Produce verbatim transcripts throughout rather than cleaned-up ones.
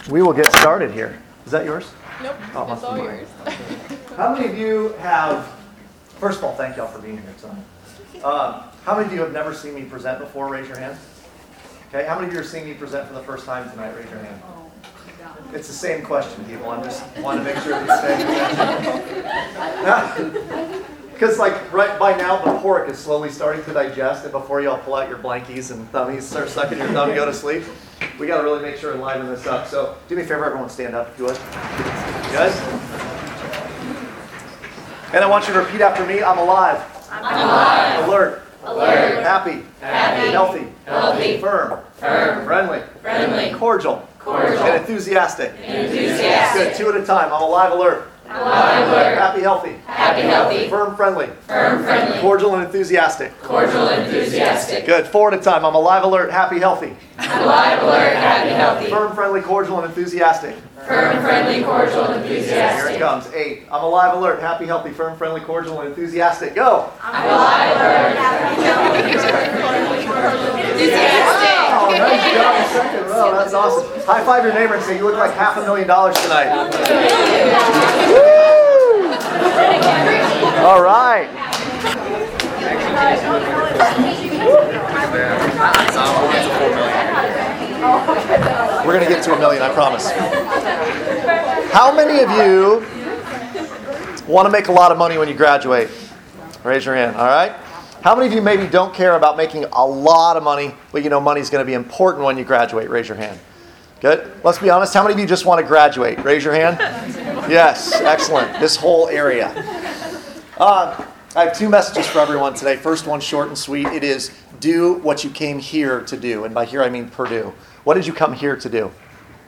we will get started here. Is that yours? Nope, Oh, it's all yours. How many of you have, first of all, thank y'all for being here tonight. Um, how many of you have never seen me present before? Raise your hand. Okay, how many of you are seeing me present for the first time tonight? Raise your hand. It's the same question, people. I just want to make sure that you stay attention. Because like right by now, the pork is slowly starting to digest, and before y'all pull out your blankies and thummies, start sucking your thumb, go to sleep, we got to really make sure and liven this up. So do me a favor, everyone stand up if you would. You guys? And I want you to repeat after me. I'm alive. I'm alive. Alert. Alert. Happy. Happy. Healthy. Healthy. Firm. Firm. Friendly. Friendly. Cordial. Cordial. And enthusiastic. Enthusiastic. Good. Two at a time. I'm alive. Alert. Alive. Alert. Happy. Healthy. Happy. Healthy. Firm. Friendly. Firm. Friendly. Cordial and enthusiastic. Cordial. Enthusiastic. Good. Four at a time. I'm alive. Alert. Happy. Healthy. Alive. Alert. Happy. Healthy. Firm. Friendly. Cordial and enthusiastic. Firm. Friendly. Cordial. Here Enthusiastic. it comes. Eight. I'm alive. Alert. Happy. Healthy. Firm. Friendly. Cordial and enthusiastic. Go. I'm alive. Alert. Happy. Healthy. Enthusiastic. Oh, nice job. Second row. That's awesome. High five your neighbor and say, you look like half a million dollars tonight. Woo! All right. We're going to get to a million, I promise. How many of you want to make a lot of money when you graduate? Raise your hand, all right? How many of you maybe don't care about making a lot of money, but you know money's going to be important when you graduate? Raise your hand. Good. Let's be honest. How many of you just want to graduate? Raise your hand. Yes. Excellent. This whole area. Uh, I have two messages for everyone today. First one, short and sweet. It is do what you came here to do. And by here I mean Purdue. What did you come here to do?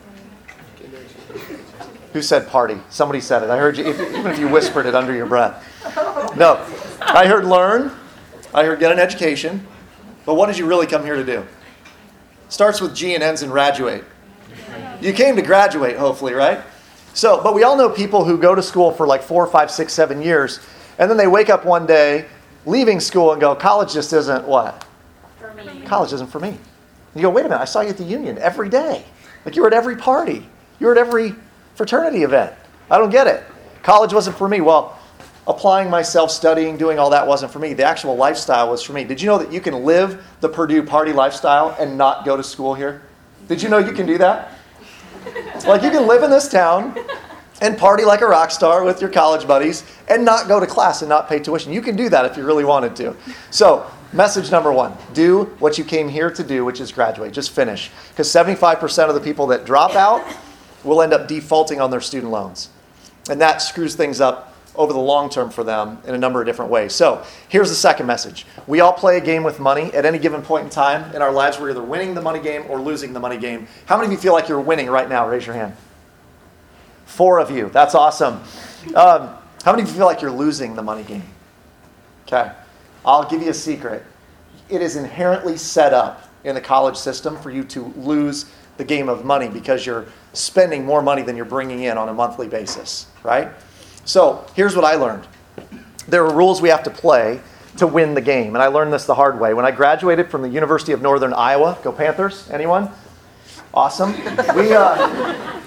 Who said party? Somebody said it. I heard you, if, even if you whispered it under your breath. No. I heard learn. I heard get an education. But what did you really come here to do? Starts with G and ends in graduate. You came to graduate, hopefully, right? So, but we all know people who go to school for like four, five, six, seven years, and then they wake up one day, leaving school, and go, college just isn't what? For me. College isn't for me. And you go, wait a minute, I saw you at the Union every day. Like you were at every party. You were at every fraternity event. I don't get it. College wasn't for me. Well, applying myself, studying, doing all that wasn't for me. The actual lifestyle was for me. Did you know that you can live the Purdue party lifestyle and not go to school here? Did you know you can do that? Like you can live in this town and party like a rock star with your college buddies and not go to class and not pay tuition. You can do that if you really wanted to. So, message number one, do what you came here to do, which is graduate. Just finish. Because seventy-five percent of the people that drop out will end up defaulting on their student loans. And that screws things up over the long term for them in a number of different ways. So here's the second message. We all play a game with money. At any given point in time in our lives, we're either winning the money game or losing the money game. How many of you feel like you're winning right now? Raise your hand. Four of you. That's awesome. Um, how many of you feel like you're losing the money game? Okay. I'll give you a secret. It is inherently set up in the college system for you to lose the game of money because you're spending more money than you're bringing in on a monthly basis, right? So here's what I learned. There are rules we have to play to win the game. And I learned this the hard way. When I graduated from the University of Northern Iowa, go Panthers, anyone? Awesome. We, uh,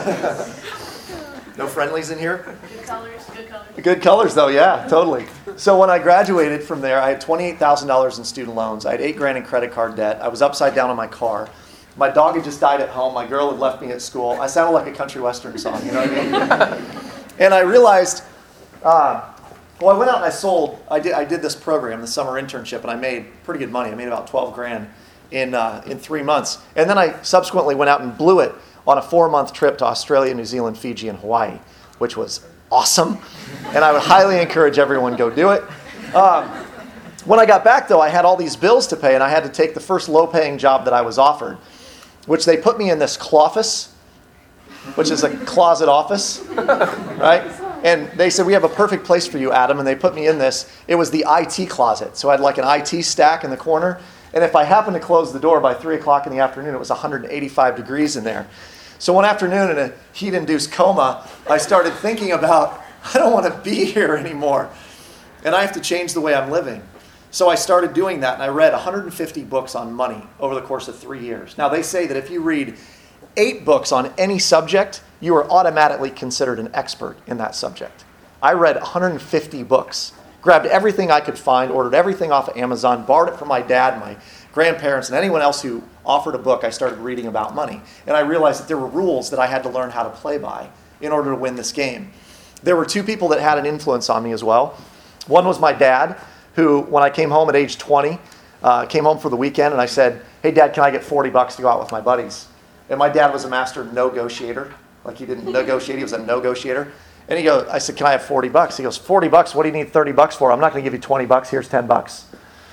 no friendlies in here? Good colors, good colors. Good colors though, yeah, totally. So when I graduated from there, I had twenty-eight thousand dollars in student loans. I had eight grand in credit card debt. I was upside down on my car. My dog had just died at home. My girl had left me at school. I sounded like a country western song, you know what I mean? And I realized, uh, well, I went out and I sold, I did I did this program, the summer internship, and I made pretty good money. I made about twelve grand in uh, in three months. And then I subsequently went out and blew it on a four-month trip to Australia, New Zealand, Fiji, and Hawaii, which was awesome. And I would highly encourage everyone to go do it. Um, when I got back, though, I had all these bills to pay, and I had to take the first low-paying job that I was offered, which they put me in this cloffice, which is a closet office, right? And they said, we have a perfect place for you, Adam. And they put me in this. It was the I T closet. So I had like an I T stack in the corner. And if I happened to close the door by three o'clock in the afternoon, it was one hundred eighty-five degrees in there. So one afternoon in a heat-induced coma, I started thinking about, I don't want to be here anymore. And I have to change the way I'm living. So I started doing that, and I read one hundred fifty books on money over the course of three years. Now, they say that if you read eight books on any subject, you are automatically considered an expert in that subject. I read one hundred fifty books, grabbed everything I could find, ordered everything off of Amazon, borrowed it from my dad, my grandparents, and anyone else who offered a book. I started reading about money. And I realized that there were rules that I had to learn how to play by in order to win this game. There were two people that had an influence on me as well. One was my dad, who, when I came home at age twenty, uh, came home for the weekend, and I said, hey, Dad, can I get forty bucks to go out with my buddies? And my dad was a master no-negotiator. Like, he didn't negotiate, he was a no-negotiator. And he goes, I said, can I have forty bucks? He goes, forty bucks? What do you need thirty bucks for? I'm not going to give you twenty bucks. Here's ten bucks.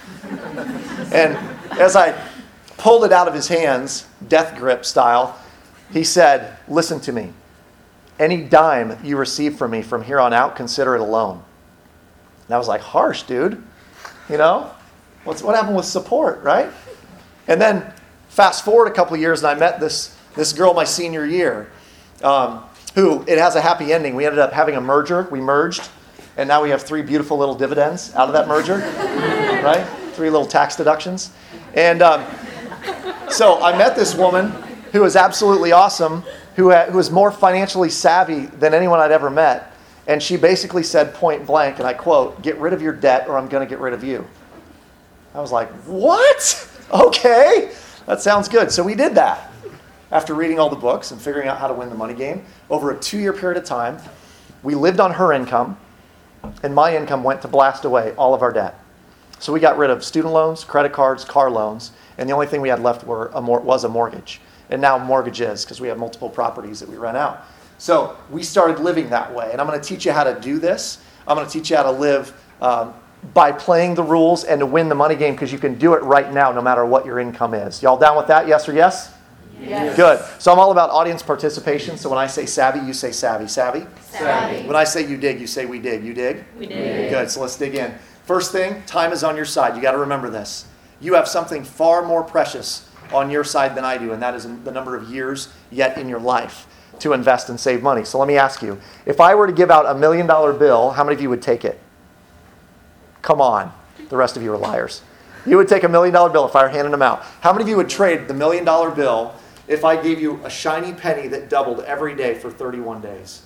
And as I pulled it out of his hands, death grip style, he said, listen to me. Any dime you receive from me from here on out, consider it a loan. And I was like, harsh, dude. You know? What's, what happened with support, right? And then fast forward a couple of years, and I met this, this girl my senior year, um, who, it has a happy ending. We ended up having a merger. We merged, and now we have three beautiful little dividends out of that merger, right? Three little tax deductions. And um, so I met this woman who was absolutely awesome, who, had, who was more financially savvy than anyone I'd ever met. And she basically said point blank, and I quote, get rid of your debt or I'm going to get rid of you. I was like, what? Okay, that sounds good. So we did that. After reading all the books and figuring out how to win the money game, over a two-year period of time, we lived on her income, and my income went to blast away all of our debt. So we got rid of student loans, credit cards, car loans, and the only thing we had left were a mor- was a mortgage. And now mortgages, because we have multiple properties that we rent out. So we started living that way. And I'm going to teach you how to do this. I'm going to teach you how to live um, by playing the rules and to win the money game, because you can do it right now no matter what your income is. Y'all down with that? Yes or yes? Yes. Good. So I'm all about audience participation. So when I say savvy, you say savvy. Savvy? Savvy. When I say you dig, you say we dig. You dig? We dig. Good. So let's dig in. First thing, time is on your side. You got to remember this. You have something far more precious on your side than I do, and that is the number of years yet in your life to invest and save money. So let me ask you, if I were to give out a million dollar bill, how many of you would take it? Come on. The rest of you are liars. You would take a million dollar bill if I were handing them out. How many of you would trade the million dollar bill if I gave you a shiny penny that doubled every day for thirty-one days?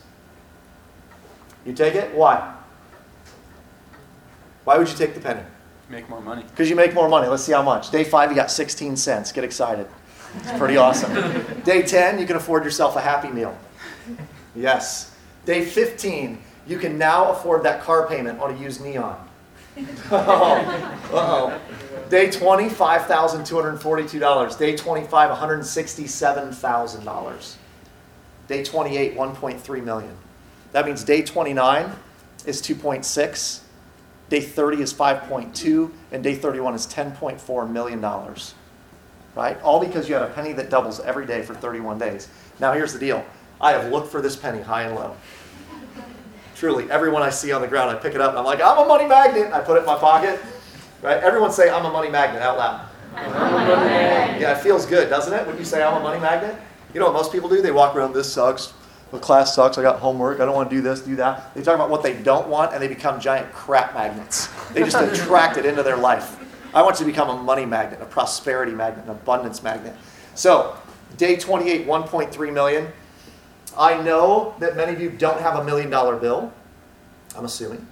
You take it? Why? Why would you take the penny? Make more money. Because you make more money. Let's see how much. Day five, you got sixteen cents. Get excited. It's pretty awesome. Day ten, you can afford yourself a Happy Meal. Yes. Day fifteen, you can now afford that car payment on a used Neon. Uh-oh. Uh-oh. Day twenty, five thousand two hundred forty-two dollars. Day twenty-five, one hundred sixty-seven thousand dollars. Day twenty-eight, one point three million dollars. That means day twenty-nine is two point six. Day thirty is five point two, and day thirty-one is ten point four million dollars. Right? All because you had a penny that doubles every day for thirty-one days. Now here's the deal. I have looked for this penny high and low. Truly, everyone I see on the ground, I pick it up and I'm like, I'm a money magnet. I put it in my pocket. Right? Everyone say, I'm a money magnet out loud. I'm a money magnet. Yeah, it feels good, doesn't it? When you say I'm a money magnet? You know what most people do? They walk around, this sucks. The class sucks. I got homework. I don't want to do this, do that. They talk about what they don't want, and they become giant crap magnets. They just attract it into their life. I want you to become a money magnet, a prosperity magnet, an abundance magnet. So, day twenty-eight, one point three million. I know that many of you don't have a million dollar bill. I'm assuming.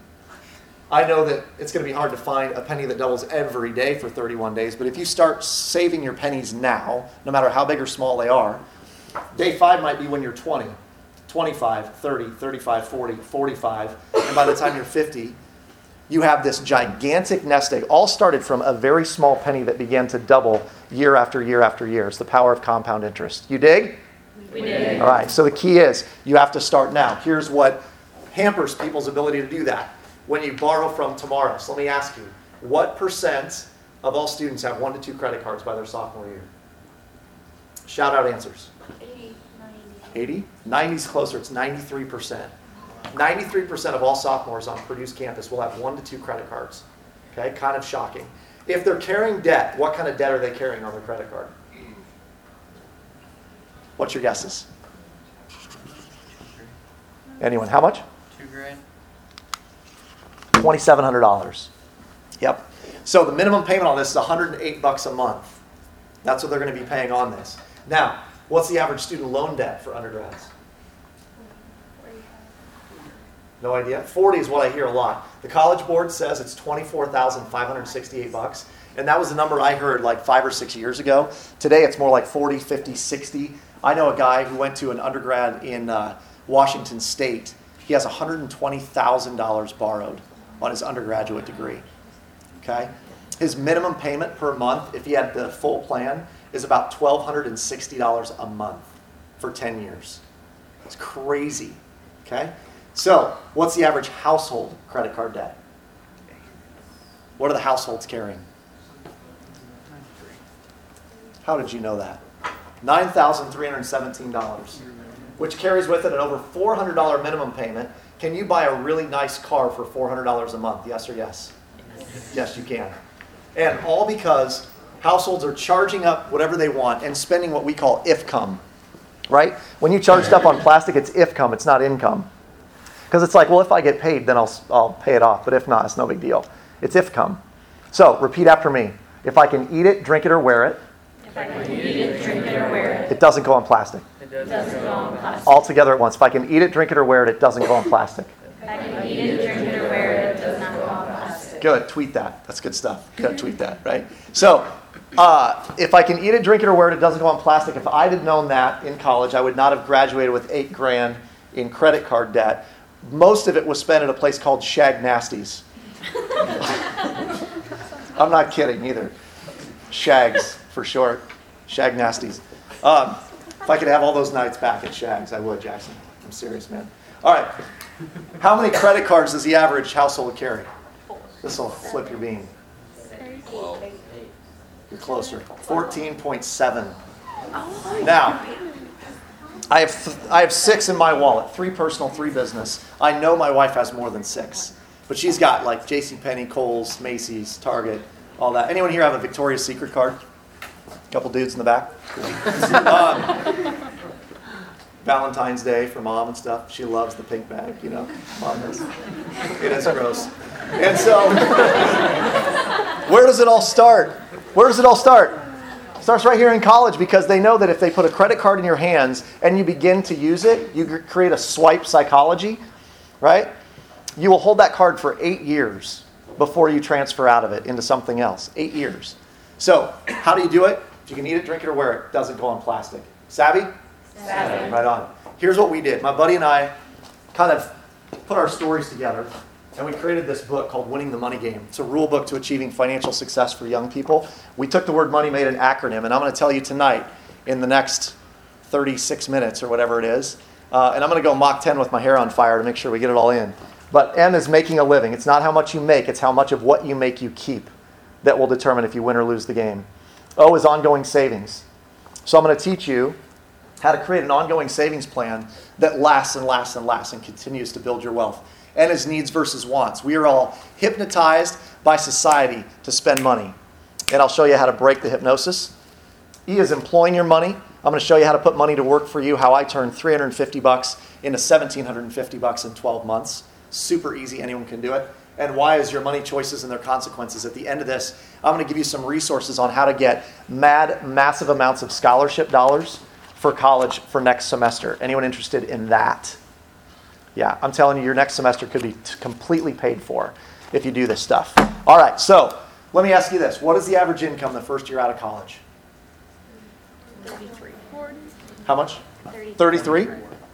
I know that it's going to be hard to find a penny that doubles every day for thirty-one days, but if you start saving your pennies now, no matter how big or small they are, day five might be when you're twenty. twenty-five, thirty, thirty-five, forty, forty-five, and by the time you're fifty, you have this gigantic nest egg, all started from a very small penny that began to double year after year after year. It's the power of compound interest. You dig? We dig. All right, so the key is you have to start now. Here's what hampers people's ability to do that. When you borrow from tomorrow. So let me ask you, what percent of all students have one to two credit cards by their sophomore year? Shout out answers. eighty, ninety. eighty? ninety is closer. It's ninety-three percent. ninety-three percent of all sophomores on Purdue's campus will have one to two credit cards. Okay, kind of shocking. If they're carrying debt, what kind of debt are they carrying on their credit card? What's your guesses? Anyone? How much? Two grand. twenty-seven hundred dollars. Yep. So the minimum payment on this is one hundred eight bucks a month. That's what they're going to be paying on this. Now, What's the average student loan debt for undergrads? No idea. forty is what I hear a lot. The College Board says it's twenty-four thousand five hundred sixty-eight bucks. And that was the number I heard like five or six years ago. Today it's more like forty, fifty, sixty. I know a guy who went to an undergrad in uh, Washington State. He has one hundred twenty thousand dollars borrowed on his undergraduate degree. Okay? His minimum payment per month, if he had the full plan, is about one thousand two hundred sixty dollars a month for ten years. It's crazy. Okay? So, what's the average household credit card debt? What are the households carrying? How did you know that? nine thousand three hundred seventeen dollars, which carries with it an over four hundred dollars minimum payment. Can you buy a really nice car for four hundred dollars a month? Yes or yes? Yes, yes you can. And all because households are charging up whatever they want and spending what we call IFCOM, right? When you charge stuff on plastic, it's IFCOM, it's not income. Because it's like, well, if I get paid, then I'll, I'll pay it off. But if not, it's no big deal. It's IFCOM. So, repeat after me. If I can eat it, drink it, or wear it, If I can eat it, drink it, or wear it, it doesn't go on plastic. it doesn't go on plastic. All together at once. If I can eat it, drink it, or wear it, it doesn't go on plastic. If I can eat it, drink it, or wear it, it does not go on plastic. Good. Tweet that. That's good stuff. Good. Tweet that, right? So, uh, if I can eat it, drink it, or wear it, it doesn't go on plastic. If I had known that in college, I would not have graduated with eight grand in credit card debt. Most of it was spent at a place called Shag Nasty's. I'm not kidding either. Shags, for short. Shag Nasty's. Um, if I could have all those nights back at Shags, I would, Jackson. I'm serious, man. All right. How many credit cards does the average household carry? This will flip your bean. You're closer. fourteen point seven. Now, I have th- I have six in my wallet. Three personal, three business. I know my wife has more than six. But she's got like JCPenney, Kohl's, Macy's, Target, all that. Anyone here have a Victoria's Secret card? A couple dudes in the back. um, Valentine's Day for mom and stuff. She loves the pink bag, you know. Mom does. It is gross. And so, where does it all start? Where does it all start? It starts right here in college because they know that if they put a credit card in your hands and you begin to use it, you create a swipe psychology, right? You will hold that card for eight years before you transfer out of it into something else. Eight years. So, how do you do it? If you can eat it, drink it, or wear it, it doesn't go on plastic. Savvy? Savvy. Right on. Here's what we did. My buddy and I kind of put our stories together, and we created this book called Winning the Money Game. It's a rule book to achieving financial success for young people. We took the word money, made an acronym, and I'm going to tell you tonight, in the next thirty-six minutes or whatever it is, uh, and I'm going to go Mach ten with my hair on fire to make sure we get it all in. But M is making a living. It's not how much you make, it's how much of what you make you keep that will determine if you win or lose the game. O is ongoing savings. So I'm going to teach you how to create an ongoing savings plan that lasts and lasts and lasts and continues to build your wealth. N is needs versus wants. We are all hypnotized by society to spend money. And I'll show you how to break the hypnosis. E is employing your money. I'm going to show you how to put money to work for you, how I turned three hundred fifty bucks into one thousand seven hundred fifty bucks in twelve months. Super easy. Anyone can do it. And Y is your money choices and their consequences. At the end of this, I'm going to give you some resources on how to get mad, massive amounts of scholarship dollars for college for next semester. Anyone interested in that? Yeah, I'm telling you, your next semester could be t- completely paid for if you do this stuff. All right, so let me ask you this. What is the average income the first year out of college? thirty-three. How much? thirty. thirty-three?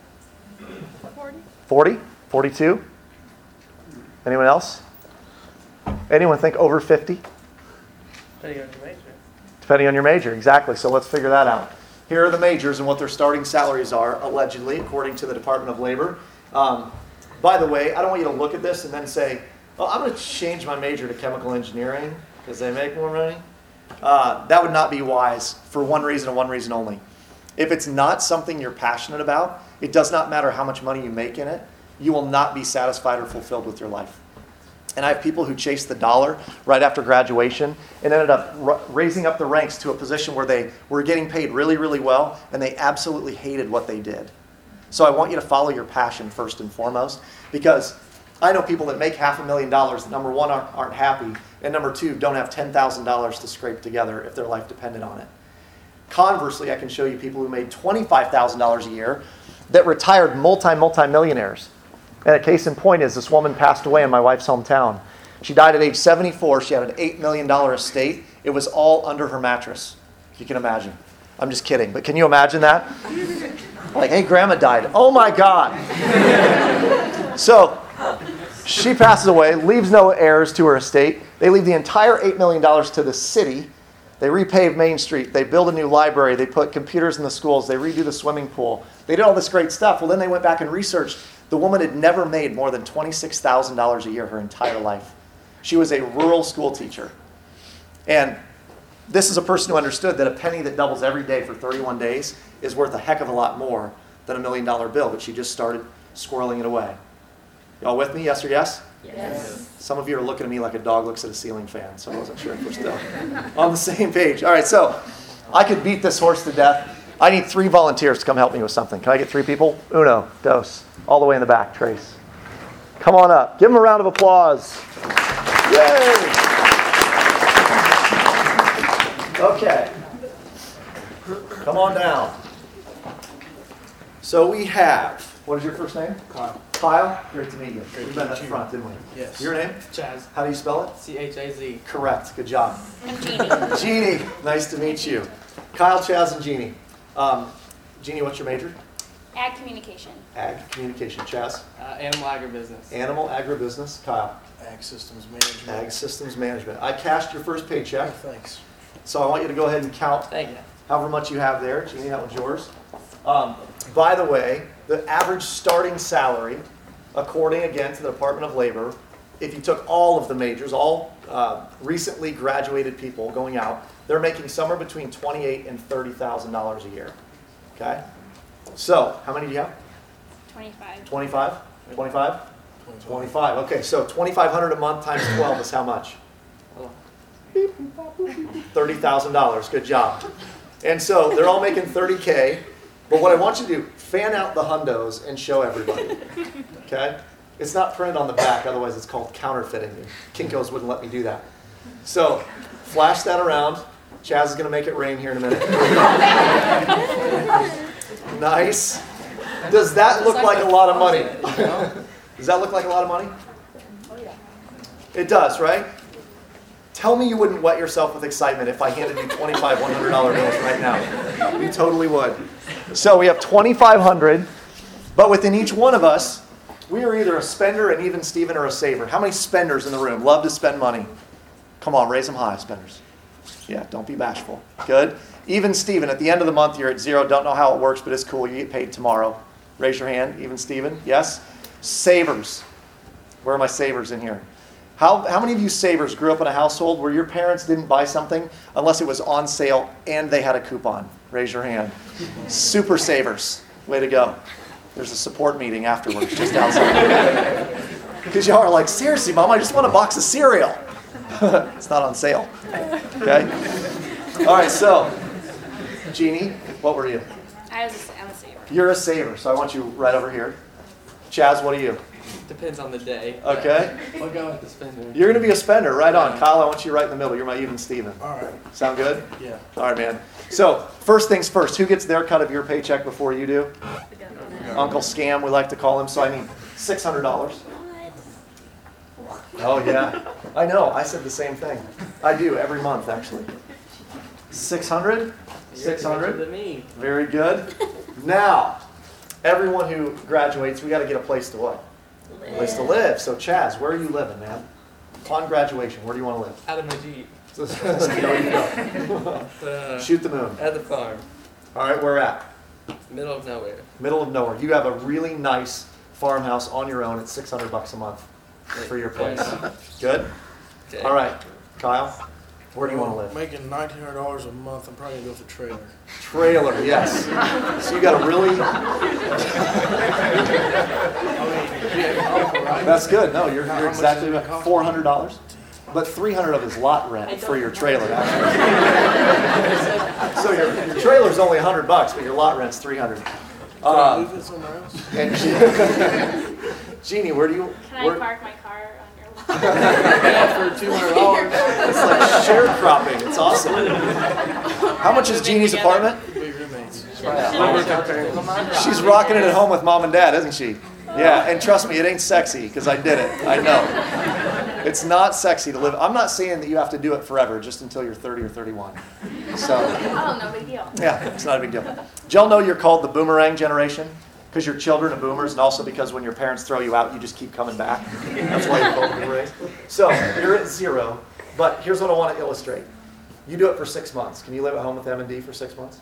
forty. forty? forty-two? Anyone else? Anyone think over fifty? Depending on your major. Depending on your major, exactly. So let's figure that out. Here are the majors and what their starting salaries are, allegedly, according to the Department of Labor. Um, by the way, I don't want you to look at this and then say, well, I'm going to change my major to chemical engineering because they make more money. Uh, that would not be wise for one reason and one reason only. If it's not something you're passionate about, it does not matter how much money you make in it, you will not be satisfied or fulfilled with your life. And I have people who chased the dollar right after graduation and ended up r- raising up the ranks to a position where they were getting paid really, really well, and they absolutely hated what they did. So I want you to follow your passion first and foremost, because I know people that make half a million dollars that, number one, aren't, aren't happy, and number two, don't have ten thousand dollars to scrape together if their life depended on it. Conversely, I can show you people who made twenty-five thousand dollars a year that retired multi, multi-millionaires. And a case in point is this woman passed away in my wife's hometown. She died at age seventy-four. She had an eight million dollars estate. It was all under her mattress. You can imagine. I'm just kidding, but can you imagine that? Like, hey, grandma died. Oh my God. So she passes away, leaves no heirs to her estate. They leave the entire eight million dollars to the city. They repave Main Street. They build a new library. They put computers in the schools. They redo the swimming pool. They did all this great stuff. Well, then they went back and researched. The woman had never made more than twenty-six thousand dollars a year her entire life. She was a rural school teacher. And this is a person who understood that a penny that doubles every day for thirty-one days is worth a heck of a lot more than a million dollar bill, but she just started squirreling it away. Y'all with me? Yes or yes? Yes. Some of you are looking at me like a dog looks at a ceiling fan, so I wasn't sure if we're still on the same page. All right, so I could beat this horse to death. I need three volunteers to come help me with something. Can I get three people? Uno, dos. All the way in the back, Trace. Come on up. Give them a round of applause. Yay! Okay. Come on down. So we have, what is your first name? Kyle. Kyle? Great to meet you. Great We to met meet up you. front, didn't we? Yes. Your name? Chaz. How do you spell it? C H A Z. Correct. Good job. I'm Jeannie. Jeannie, nice to meet you. Kyle, Chaz, and Jeannie. Um, Jeannie, what's your major? Ag communication. Ag Communication. Chaz? Uh, animal agribusiness. Animal Agribusiness. Kyle? Ag systems management. Ag Systems Management. I cashed your first paycheck, Oh, thanks. so I want you to go ahead and count Thank you. however much you have there. Jeannie, that one's yours. Um, by the way, the average starting salary, according again to the Department of Labor, if you took all of the majors, all uh, recently graduated people going out, they're making somewhere between twenty-eight thousand and thirty thousand dollars a year. Okay? So, how many do you have? twenty-five. twenty-five? twenty-five? twenty-five. Okay, so twenty-five hundred a month times twelve is how much? thirty thousand dollars. Good job. And so they're all making thirty K. But what I want you to do, fan out the hundos and show everybody. Okay? It's not printed on the back, otherwise it's called counterfeiting. Kinko's wouldn't let me do that. So flash that around. Chaz is going to make it rain here in a minute. Nice. Does that look like a lot of money? Does that look like a lot of money? It does, right? Tell me you wouldn't wet yourself with excitement if I handed you twenty-five one hundred dollar bills right now. You totally would. So we have twenty-five hundred, but within each one of us, we are either a spender, an even Steven, or a saver. How many spenders in the room love to spend money? Come on, raise them high, spenders. Yeah, don't be bashful. Good. Even Steven, at the end of the month, you're at zero. Don't know how it works, but it's cool. You get paid tomorrow. Raise your hand. Even Steven. Yes? Savers. Where are my savers in here? How, how many of you savers grew up in a household where your parents didn't buy something unless it was on sale and they had a coupon? Raise your hand. Super savers. Way to go. There's a support meeting afterwards, just outside. Because y'all are like, seriously, Mom, I just want a box of cereal. It's not on sale. Okay? All right, so, Jeannie, what were you? I was a, I'm a saver. You're a saver, so I want you right over here. Chaz, what are you? Depends on the day. Okay. We'll go with the spender. You're going to be a spender, right on. Kyle, I want you right in the middle. You're my even Steven. All right. Sound good? Yeah. All right, man. So, first things first, who gets their cut of your paycheck before you do? Uncle Scam, we like to call him. So, I mean, six hundred dollars. Oh, yeah. I know. I said the same thing. I do every month, actually. six hundred? six hundred? Than me. Very good. Now, everyone who graduates, we got to get a place to what? A place to live. So, Chaz, where are you living, man? On graduation, where do you want to live? Out of my Jeep. There you go. Uh, Shoot the moon. At the farm. All right, where at? Middle of nowhere. Middle of nowhere. You have a really nice farmhouse on your own at six hundred bucks a month for your place. Good? Okay. All right, Kyle, where do you want to live? Making nineteen hundred dollars a month, I'm probably gonna go for trailer. Trailer, yes. So you got a really, that's good. No, you're, you're exactly about four hundred dollars. But three hundred of it is lot rent for your trailer, actually. So your, your trailer's only one hundred bucks, but your lot rent's three hundred. Can I Um, move it somewhere else? and Jeannie, where do you? Can where- I park my car on your lot? Yeah, for two hundred dollars. It's like sharecropping. It's awesome. How much is Jeannie's apartment? Be roommates. She's rocking it at home with mom and dad, isn't she? Yeah, and trust me, it ain't sexy because I did it. I know. It's not sexy to live. I'm not saying that you have to do it forever, just until you're thirty or thirty-one. So, Oh, no big deal. yeah, it's not a big deal. Did y'all know you're called the boomerang generation? Because you're children of boomers, and also because when your parents throw you out, you just keep coming back. That's why you're called boomerangs. So, you're at zero, but here's what I want to illustrate. You do it for six months. Can you live at home with M and D for six months?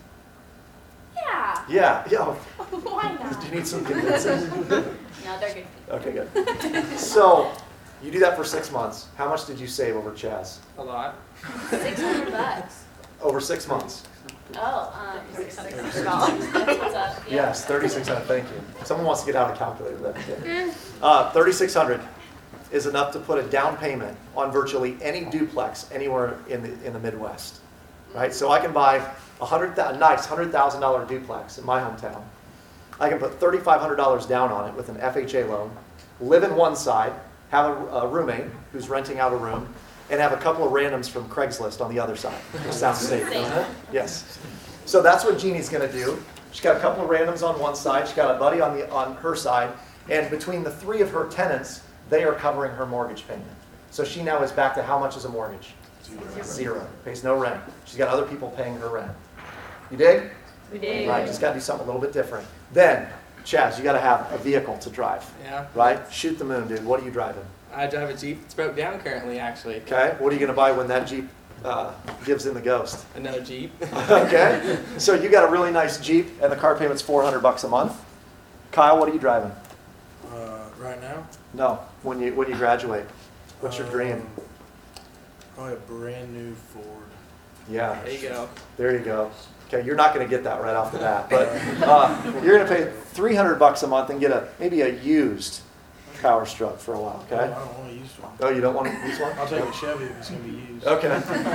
Yeah. Yeah, yeah. Why not? Do you need some convincing? No, they're good. Okay, good. So, you do that for six months. How much did you save over Chaz? A lot. Six hundred bucks. Over six months. Oh, um, six hundred dollars. That's what's up. Yeah. Yes, thirty-six hundred. Thank you. Someone wants to get out a calculator. Then. Uh, thirty-six hundred is enough to put a down payment on virtually any duplex anywhere in the in the Midwest, right? So I can buy a hundred a nice hundred thousand dollar duplex in my hometown. I can put thirty-five hundred dollars down on it with an F H A loan, live in one side, have a, a roommate who's renting out a room, and have a couple of randoms from Craigslist on the other side. Which sounds safe, doesn't it? Yes. So that's what Jeannie's going to do. She's got a couple of randoms on one side. She's got a buddy on the on her side, and between the three of her tenants, they are covering her mortgage payment. So she now is back to how much is a mortgage? Zero. Zero. Pays no rent. She's got other people paying her rent. You dig? We did. Right. Just got to do something a little bit different. Then, Chaz, you got to have a vehicle to drive. Yeah. Right? Shoot the moon, dude. What are you driving? I drive a Jeep. It's broke down currently, actually. Okay. What are you going to buy when that Jeep uh, gives in the ghost? Another Jeep. Okay. So you got a really nice Jeep, and the car payment's four hundred bucks a month. Kyle, what are you driving? Uh, right now? No. When you when you graduate, what's your dream? Um, Probably a brand new Ford. Yeah. There you go. There you go. Okay, you're not going to get that right off the bat, but uh, you're going to pay three hundred bucks a month and get a maybe a used Power Stroke for a while. I Okay. don't want to use one. Oh, you don't want to use one? I'll take a Chevy if it's going to be used. Okay.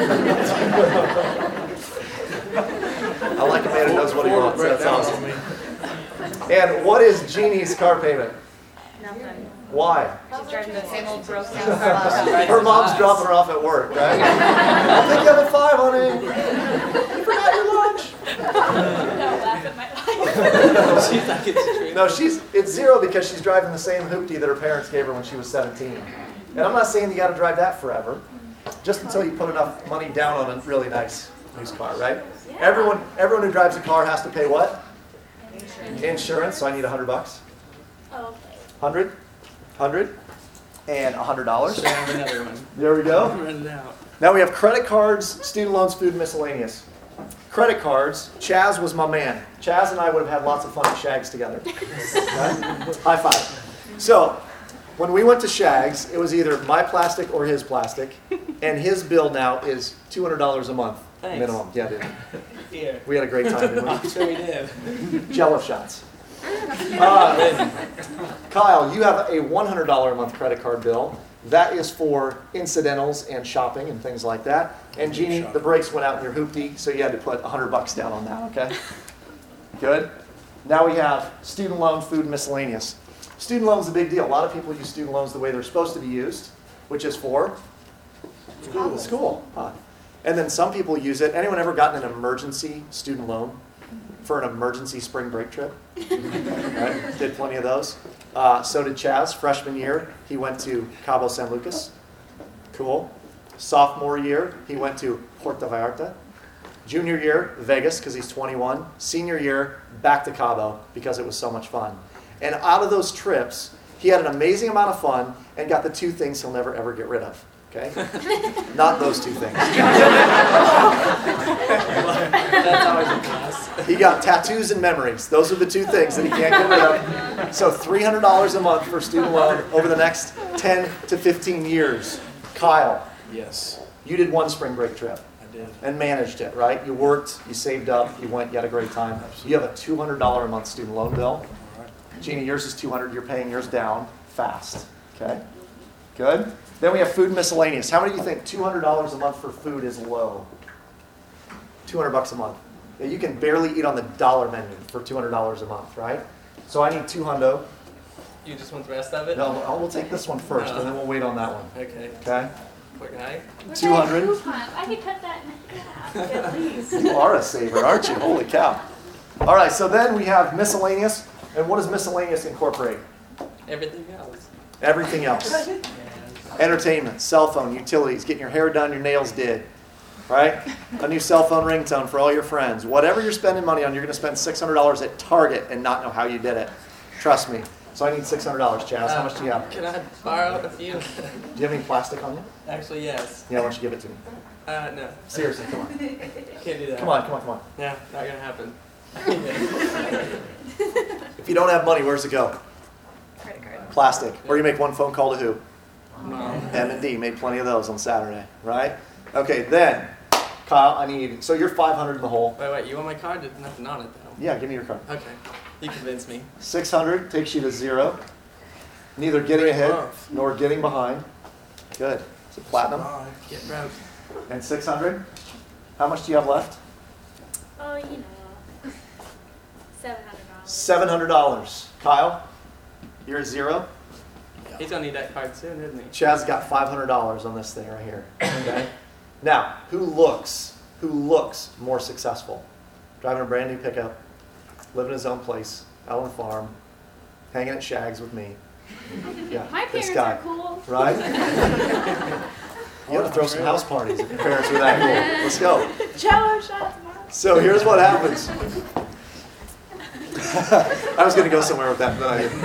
I like a man who knows what he Ford wants. broke That's down awesome. on me. And what is Jeannie's car payment? Nothing. Why? She's driving the same old broke down car. Her mom's dropping her off at work, right? I'll pick you up at five, honey. You forgot your lunch. No, laugh at my life. She's like, it's true. No, she's it's zero because she's driving the same hoopty that her parents gave her when she was seventeen. And I'm not saying you got to drive that forever, just until you put enough money down on a really nice used car, right? Yeah. Everyone, everyone who drives a car has to pay what? Insurance. So I need a hundred bucks. Oh, okay. Hundred, hundred, and a hundred dollars. Should have another one. There we go. Run it out. Now we have credit cards, student loans, food, and miscellaneous. Credit cards, Chaz was my man. Chaz and I would have had lots of fun at Shags together. Right? High five. So, when we went to Shags, it was either my plastic or his plastic, and his bill now is two hundred dollars a month Thanks. minimum. Yeah, dude. Here. We had a great time. didn't I'm we? sure we did. Jello shots. Uh, Kyle, you have a one hundred dollars a month credit card bill. That is for incidentals and shopping and things like that. And Jeannie, the brakes went out in your hoopty, so you had to put a hundred bucks down on that, okay? Good. Now we have student loan, food, and miscellaneous. Student loans is a big deal. A lot of people use student loans the way they're supposed to be used, which is for School. school. Huh. And then some people use it. Anyone ever gotten an emergency student loan for an emergency spring break trip? Right? Did plenty of those. Uh, so did Chaz. Freshman year, he went to Cabo San Lucas. Cool. Sophomore year, he went to Puerto Vallarta. Junior year, Vegas, because he's twenty-one. Senior year, back to Cabo, because it was so much fun. And out of those trips, he had an amazing amount of fun and got the two things he'll never, ever get rid of. Okay? Not those two things. That's always a plus. He got tattoos and memories. Those are the two things that he can't get rid of. So three hundred dollars a month for student loan over the next ten to fifteen years. Kyle, Yes, you did one spring break trip I did. and managed it, right? You worked, you saved up, you went, you had a great time. You have a two hundred dollars a month student loan bill. All right. Jeannie, yours is two hundred dollars. You're paying yours down fast. Okay? Good. Then we have food and miscellaneous. How many of you think two hundred dollars a month for food is low? two hundred bucks a month. Yeah, you can barely eat on the dollar menu for two hundred dollars a month, right? So I need two hundo. You just want the rest of it? No, I'll- we'll take this one first, and then we'll wait on that one. Okay. Okay? Poor guy. two hundred. I could cut that in half at least. You are a saver, aren't you? Holy cow. All right, so then we have miscellaneous. And what does miscellaneous incorporate? Everything else. Everything else. Entertainment, cell phone, utilities, getting your hair done, your nails did. Right? A new cell phone ringtone for all your friends. Whatever you're spending money on, you're going to spend six hundred dollars at Target and not know how you did it. Trust me. So I need six hundred dollars, Chaz. How much do you have? Can I borrow a few? Do you have any plastic on you? Actually, yes. Yeah, why don't you give it to me? Uh, no. Seriously, come on. Can't do that. Come on, come on, come on. Yeah, not gonna happen. If you don't have money, where's it go? Credit card. Plastic. Or you make one phone call to who? Mom. M and D. Made plenty of those on Saturday, right? Okay, then, Kyle, I need, so you're five hundred in the hole. Wait, wait. You want my card? There's nothing on it though. Yeah, give me your card. Okay. You convinced me. six hundred takes you to zero. Neither getting ahead nor getting behind. Good. Is it platinum? Get broke. And six hundred? How much do you have left? Oh, you know, seven hundred dollars. seven hundred dollars. Kyle, you're at zero. He's gonna need that card soon, isn't he? Chaz got five hundred dollars on this thing right here. Okay. Now, who looks, who looks more successful? Driving a brand new pickup, living in his own place, out on the farm, hanging at Shags with me. Yeah, My this parents guy, are cool. right? You ought to throw some house parties if your parents were that cool. Let's go. Jello shots, Mom. So here's what happens. I was going to go somewhere with that, but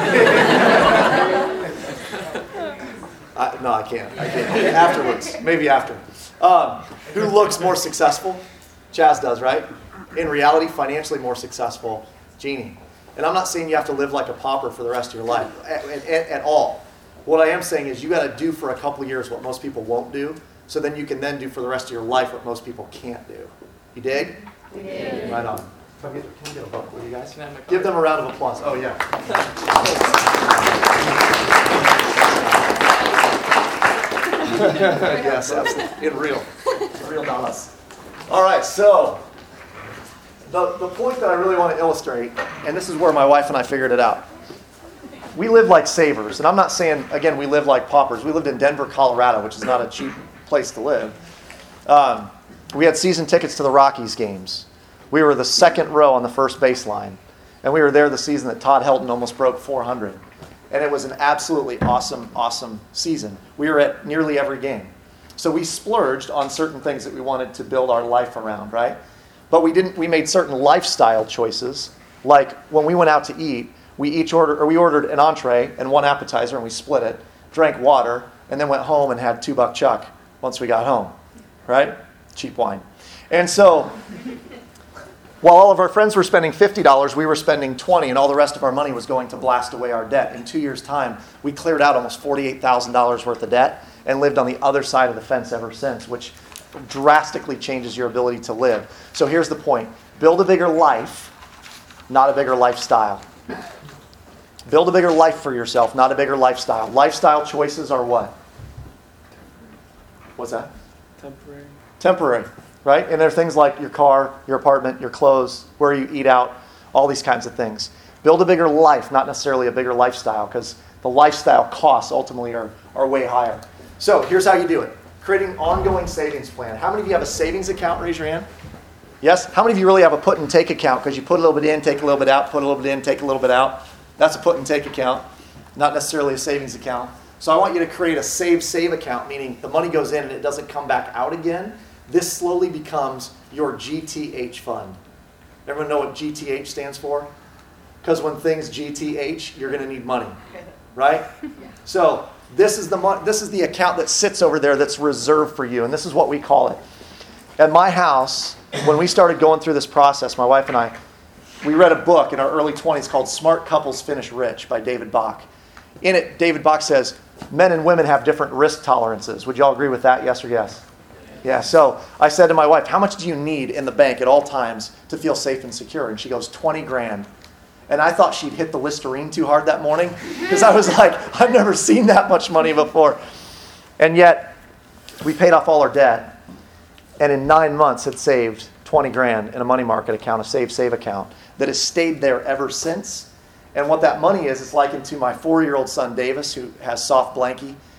I, I no, I can't. I can't. Afterwards, maybe after. Um, who looks more successful? Chaz does, right? In reality, financially more successful, Jeannie. And I'm not saying you have to live like a pauper for the rest of your life at, at, at all. What I am saying is you got to do for a couple years what most people won't do, so then you can then do for the rest of your life what most people can't do. You dig? We did. Right on. Can I get, can I get a book with you guys? Can I have my card? Give them a round of applause. Oh, yeah. Yes, absolutely. In real. In real dollars. All right, so the, the point that I really want to illustrate, and this is where my wife and I figured it out. We live like savers, and I'm not saying, again, we live like paupers. We lived in Denver, Colorado, which is not a cheap place to live. Um, we had season tickets to the Rockies games. We were the second row on the first baseline, and we were there the season that Todd Helton almost broke four hundred. And it was an absolutely awesome, awesome season. We were at nearly every game. So we splurged on certain things that we wanted to build our life around, right? But we didn't. We made certain lifestyle choices, like when we went out to eat, we each ordered, or we ordered an entree and one appetizer, and we split it, drank water, and then went home and had two buck chuck once we got home, right? Cheap wine. And so, while all of our friends were spending fifty dollars, we were spending twenty dollars, and all the rest of our money was going to blast away our debt. In two years' time, we cleared out almost forty-eight thousand dollars worth of debt and lived on the other side of the fence ever since, which drastically changes your ability to live. So here's the point. Build a bigger life, not a bigger lifestyle. Build a bigger life for yourself, not a bigger lifestyle. Lifestyle choices are what? What's that? Temporary. Temporary, right? And there are things like your car, your apartment, your clothes, where you eat out, all these kinds of things. Build a bigger life, not necessarily a bigger lifestyle, because the lifestyle costs ultimately are, are way higher. So here's how you do it. Creating an ongoing savings plan. How many of you have a savings account? Raise your hand. Yes? How many of you really have a put and take account? Because you put a little bit in, take a little bit out, put a little bit in, take a little bit out. That's a put and take account, not necessarily a savings account. So I want you to create a save-save account, meaning the money goes in and it doesn't come back out again. This slowly becomes your G T H fund. Everyone know what G T H stands for? Because when things G T H, you're going to need money, right? So this is the mo- this is the account that sits over there that's reserved for you, and this is what we call it. At my house, when we started going through this process, my wife and I, we read a book in our early twenties called Smart Couples Finish Rich by David Bach. In it, David Bach says, men and women have different risk tolerances. Would you all agree with that, yes or yes? Yeah, so I said to my wife, how much do you need in the bank at all times to feel safe and secure? And she goes, twenty grand. And I thought she'd hit the Listerine too hard that morning, because I was like, I've never seen that much money before. And yet, we paid off all our debt, and in nine months had saved twenty grand in a money market account, a save, save account, that has stayed there ever since. And what that money is, it's likened to my four-year-old son, Davis, who has soft blankie,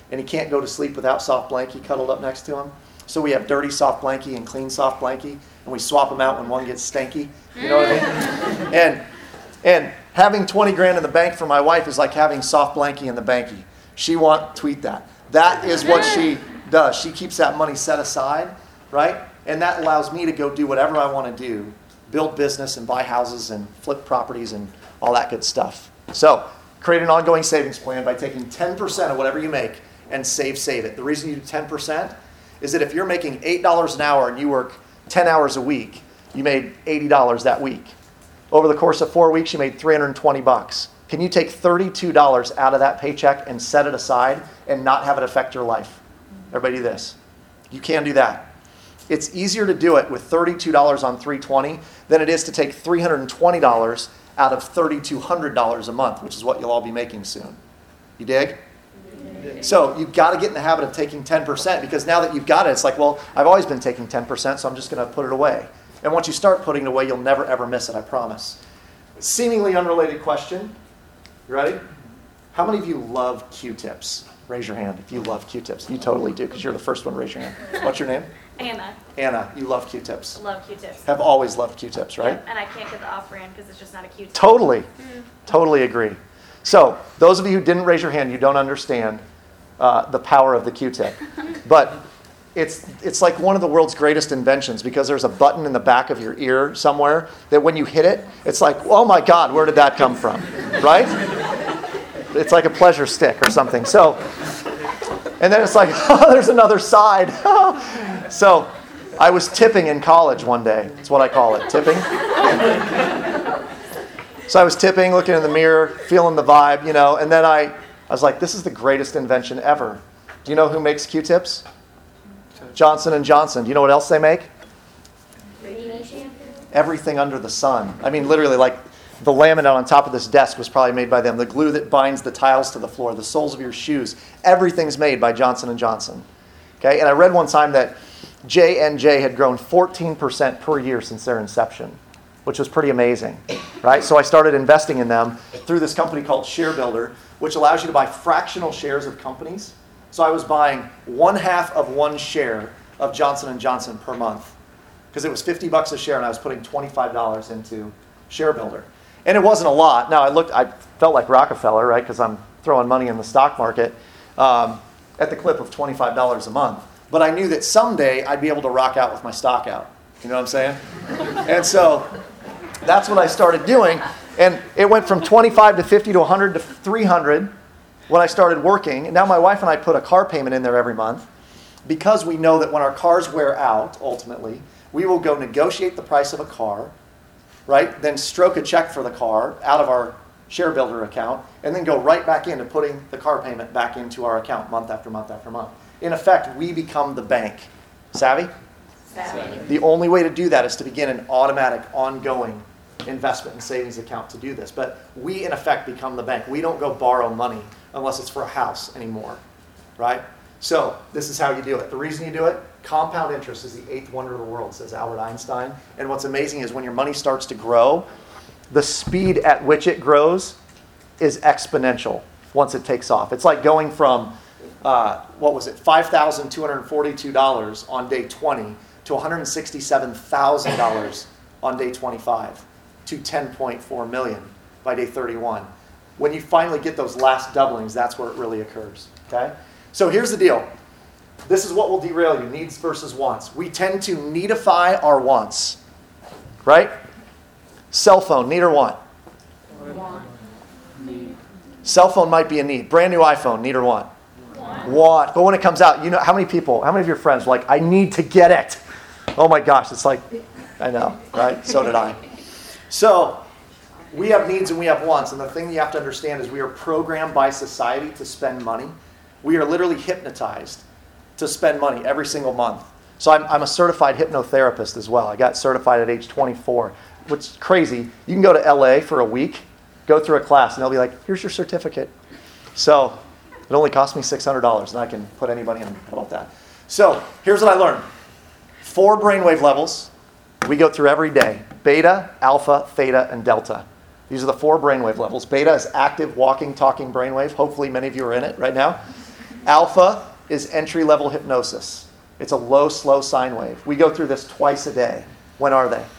and he can't go to sleep without soft blankie cuddled up next to him. So we have dirty soft blankie and clean soft blankie, and we swap them out when one gets stanky. You know what I mean? And and having twenty grand in the bank for my wife is like having soft blankie in the banky. She want tweet that. That is what she does. She keeps that money set aside, right? And that allows me to go do whatever I want to do, build business and buy houses and flip properties and all that good stuff. So create an ongoing savings plan by taking ten percent of whatever you make and save, save it. The reason you do ten percent is that if you're making eight dollars an hour and you work ten hours a week, you made eighty dollars that week. Over the course of four weeks, you made three hundred twenty bucks. Can you take thirty-two dollars out of that paycheck and set it aside and not have it affect your life? Everybody do this. You can do that. It's easier to do it with thirty-two dollars on three hundred twenty than it is to take three hundred twenty dollars out of three thousand two hundred dollars a month, which is what you'll all be making soon. You dig? So you've got to get in the habit of taking ten percent, because now that you've got it, it's like, well, I've always been taking ten percent, so I'm just going to put it away. And once you start putting it away, you'll never, ever miss it, I promise. Seemingly unrelated question. You ready? How many of you love Q-tips? Raise your hand if you love Q-tips. You totally do, because you're the first one to raise your hand. What's your name? Anna. Anna, you love Q-tips. Love Q-tips. Have always loved Q-tips, right? Yep, and I can't get the off-brand because it's just not a Q-tip. Totally. Mm. Totally agree. So those of you who didn't raise your hand, you don't understand uh, the power of the Q-tip. But it's it's like one of the world's greatest inventions, because there's a button in the back of your ear somewhere that when you hit it, it's like, oh my God, where did that come from? Right? It's like a pleasure stick or something. So, and then it's like, oh, there's another side. So I was tipping in college one day. That's what I call it, tipping. So I was tipping, looking in the mirror, feeling the vibe, you know, and then I, I was like, this is the greatest invention ever. Do you know who makes Q-tips? Johnson and Johnson. Do you know what else they make? Everything under the sun. I mean, literally, like the laminate on top of this desk was probably made by them. The glue that binds the tiles to the floor, the soles of your shoes, everything's made by Johnson and Johnson. Okay, and I read one time that J and J had grown fourteen percent per year since their inception, which was pretty amazing, right? So I started investing in them through this company called ShareBuilder, which allows you to buy fractional shares of companies. So I was buying one half of one share of Johnson and Johnson per month, because it was fifty bucks a share, and I was putting twenty-five dollars into ShareBuilder. And it wasn't a lot. Now, I looked, I felt like Rockefeller, right, because I'm throwing money in the stock market um, at the clip of twenty-five dollars a month. But I knew that someday I'd be able to rock out with my stock out. You know what I'm saying? And so that's what I started doing. And it went from twenty-five to fifty to one hundred to three hundred when I started working. And now my wife and I put a car payment in there every month, because we know that when our cars wear out, ultimately, we will go negotiate the price of a car, right? Then stroke a check for the car out of our ShareBuilder account, and then go right back into putting the car payment back into our account month after month after month. In effect, we become the bank. Savvy? Savvy. The only way to do that is to begin an automatic, ongoing investment and savings account to do this. But we, in effect, become the bank. We don't go borrow money unless it's for a house anymore, right? So this is how you do it. The reason you do it, compound interest is the eighth wonder of the world, says Albert Einstein. And what's amazing is when your money starts to grow, the speed at which it grows is exponential once it takes off. It's like going from, uh, what was it, five thousand two hundred forty-two dollars on day twenty to one hundred sixty-seven thousand dollars on day twenty-five to ten point four million dollars by day thirty-one. When you finally get those last doublings, that's where it really occurs. Okay? So here's the deal. This is what will derail you, needs versus wants. We tend to needify our wants, right? Cell phone, need or want? Want. Cell phone might be a need. Brand new iPhone, need or want? Want. Want. But when it comes out, you know, how many people, how many of your friends are like, I need to get it? Oh my gosh, it's like, I know, right? So did I. So we have needs and we have wants. And the thing you have to understand is we are programmed by society to spend money. We are literally hypnotized to spend money every single month. So I'm, I'm a certified hypnotherapist as well. I got certified at age twenty-four, which is crazy. You can go to L A for a week, go through a class, and they'll be like, here's your certificate. So it only cost me six hundred dollars, and I can put anybody in. How about that? So here's what I learned. Four brainwave levels we go through every day. Beta, alpha, theta, and delta. These are the four brainwave levels. Beta is active, walking, talking brainwave. Hopefully many of you are in it right now. Alpha is entry-level hypnosis. It's a low, slow sine wave. We go through this twice a day. When are they?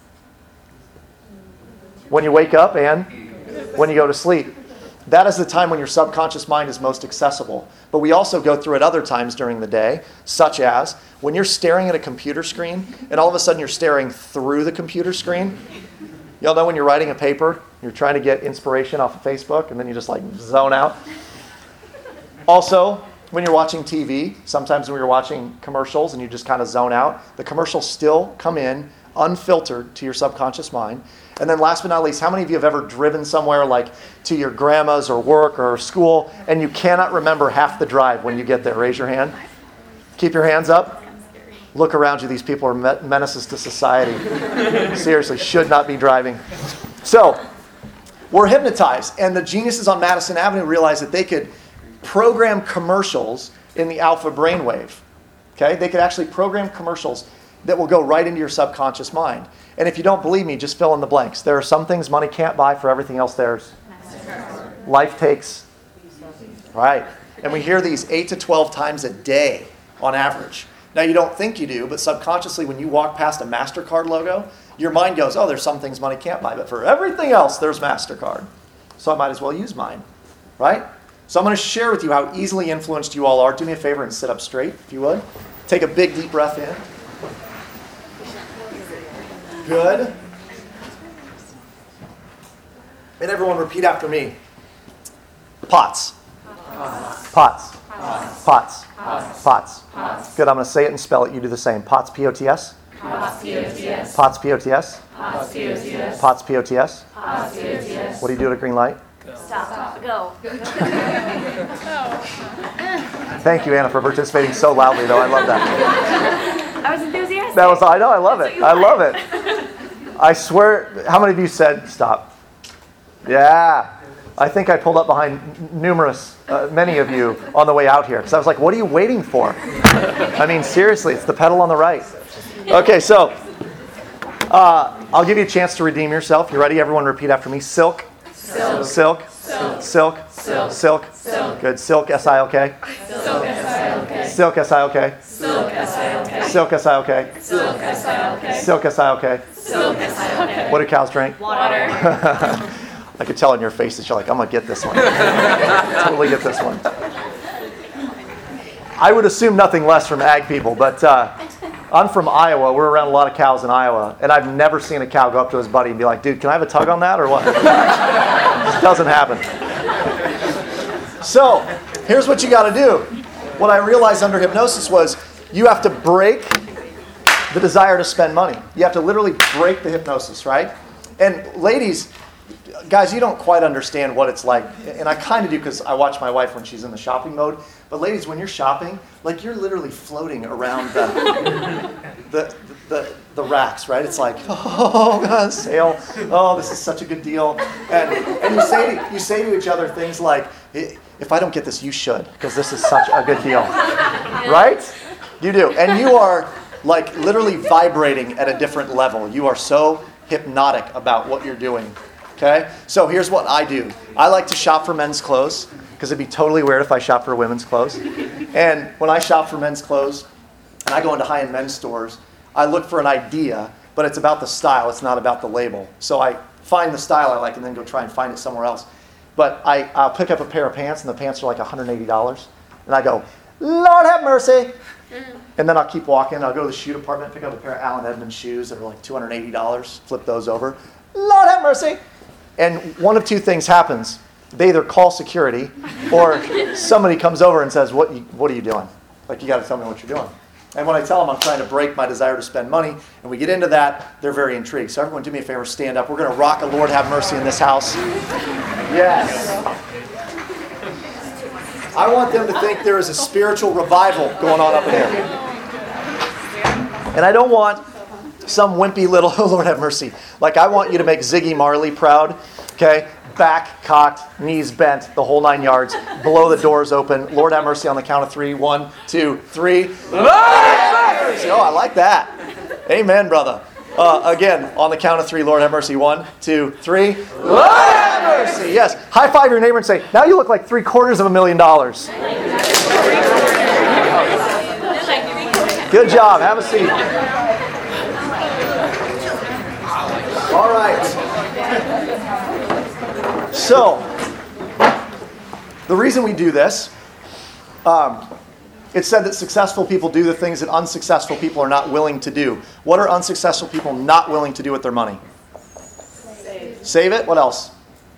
When you wake up and when you go to sleep. That is the time when your subconscious mind is most accessible. But we also go through it other times during the day, such as when you're staring at a computer screen and all of a sudden you're staring through the computer screen. Y'all know when you're writing a paper, you're trying to get inspiration off of Facebook and then you just like zone out. Also, when you're watching T V, sometimes when you're watching commercials and you just kind of zone out, the commercials still come in unfiltered to your subconscious mind. And then last but not least, how many of you have ever driven somewhere like to your grandma's or work or school and you cannot remember half the drive when you get there? Raise your hand. Keep your hands up. Look around you. These people are me- menaces to society. Seriously, should not be driving. So, we're hypnotized. And the geniuses on Madison Avenue realized that they could program commercials in the alpha brainwave. Okay? They could actually program commercials that will go right into your subconscious mind. And if you don't believe me, just fill in the blanks. There are some things money can't buy, for everything else there's life takes. Right. And we hear these eight to twelve times a day on average. Now, you don't think you do, but subconsciously when you walk past a MasterCard logo, your mind goes, oh, there's some things money can't buy, but for everything else, there's MasterCard. So I might as well use mine. Right? So I'm going to share with you how easily influenced you all are. Do me a favor and sit up straight, if you would. Take a big, deep breath in. Good. And everyone repeat after me. Pots. Pots. Pots. Pots. Pots. Pots. Good, I'm going to say it and spell it. You do the same. Pots, P O T S. Pots, P O T S. Pots, P O T S. Pots, P O T S. Pots, P O T S. Pots, P O T S. What do you do at a green light? Stop. Go. Thank you, Anna, for participating so loudly, though. I love that. I was enthusiastic. That was, I know, I love it. I love it. I swear, how many of you said stop? Yeah. I think I pulled up behind numerous, uh, many of you on the way out here. Because I was like, what are you waiting for? I mean, seriously, it's the pedal on the right. Okay, so uh, I'll give you a chance to redeem yourself. You ready? Everyone repeat after me. Silk. Silk. Silk. Silk. Silk. Silk. Silk. Silk. Good. Silk, S I L K. Silk, S I L K. Silk, S I L K. Silk, S I L K. Silk, S I L K. Silk, S I L K. Silk, S I L K. Silk, S I L K. What do cows drink? Water. I could tell in your face that you're like, I'm going to get this one. Totally get this one. I would assume nothing less from ag people, but uh, I'm from Iowa. We're around a lot of cows in Iowa, and I've never seen a cow go up to his buddy and be like, dude, can I have a tug on that or what? It doesn't happen. So, here's what you got to do. What I realized under hypnosis was you have to break the desire to spend money. You have to literally break the hypnosis, right? And ladies, guys, you don't quite understand what it's like. And I kind of do because I watch my wife when she's in the shopping mode. But ladies, when you're shopping, like you're literally floating around the the, the, the racks, right? It's like, oh, God, sale. Oh, this is such a good deal. And and you say to, you say to each other things like, if I don't get this, you should, because this is such a good deal. Right? You do. And you are like literally vibrating at a different level. You are so hypnotic about what you're doing. Okay? So here's what I do. I like to shop for men's clothes because it'd be totally weird if I shop for women's clothes. And when I shop for men's clothes and I go into high-end men's stores, I look for an idea, but it's about the style. It's not about the label. So I find the style I like and then go try and find it somewhere else. But I, I'll pick up a pair of pants and the pants are like one hundred eighty dollars. And I go, Lord have mercy. And then I'll keep walking. I'll go to the shoe department, pick up a pair of Allen Edmonds shoes that are like two hundred eighty dollars. Flip those over. Lord have mercy. And one of two things happens. They either call security or somebody comes over and says, what, you, what are you doing? Like, you got to tell me what you're doing. And when I tell them I'm trying to break my desire to spend money, and we get into that, they're very intrigued. So everyone do me a favor, stand up. We're going to rock a Lord Have Mercy in this house. Yes. I want them to think there is a spiritual revival going on up in here. And I don't want some wimpy little, oh, Lord have mercy. Like, I want you to make Ziggy Marley proud, okay? Back cocked, knees bent, the whole nine yards, blow the doors open. Lord have mercy on the count of three. One, two, three. Lord have mercy. Oh, I like that. Amen, brother. Uh, again, on the count of three, Lord have mercy. One, two, three. Lord have mercy. Yes. High five your neighbor and say, now you look like three quarters of a million dollars. Good job. Have a seat. All right. So, the reason we do this, um, it's said that successful people do the things that unsuccessful people are not willing to do. What are unsuccessful people not willing to do with their money? Save, Save it. What else?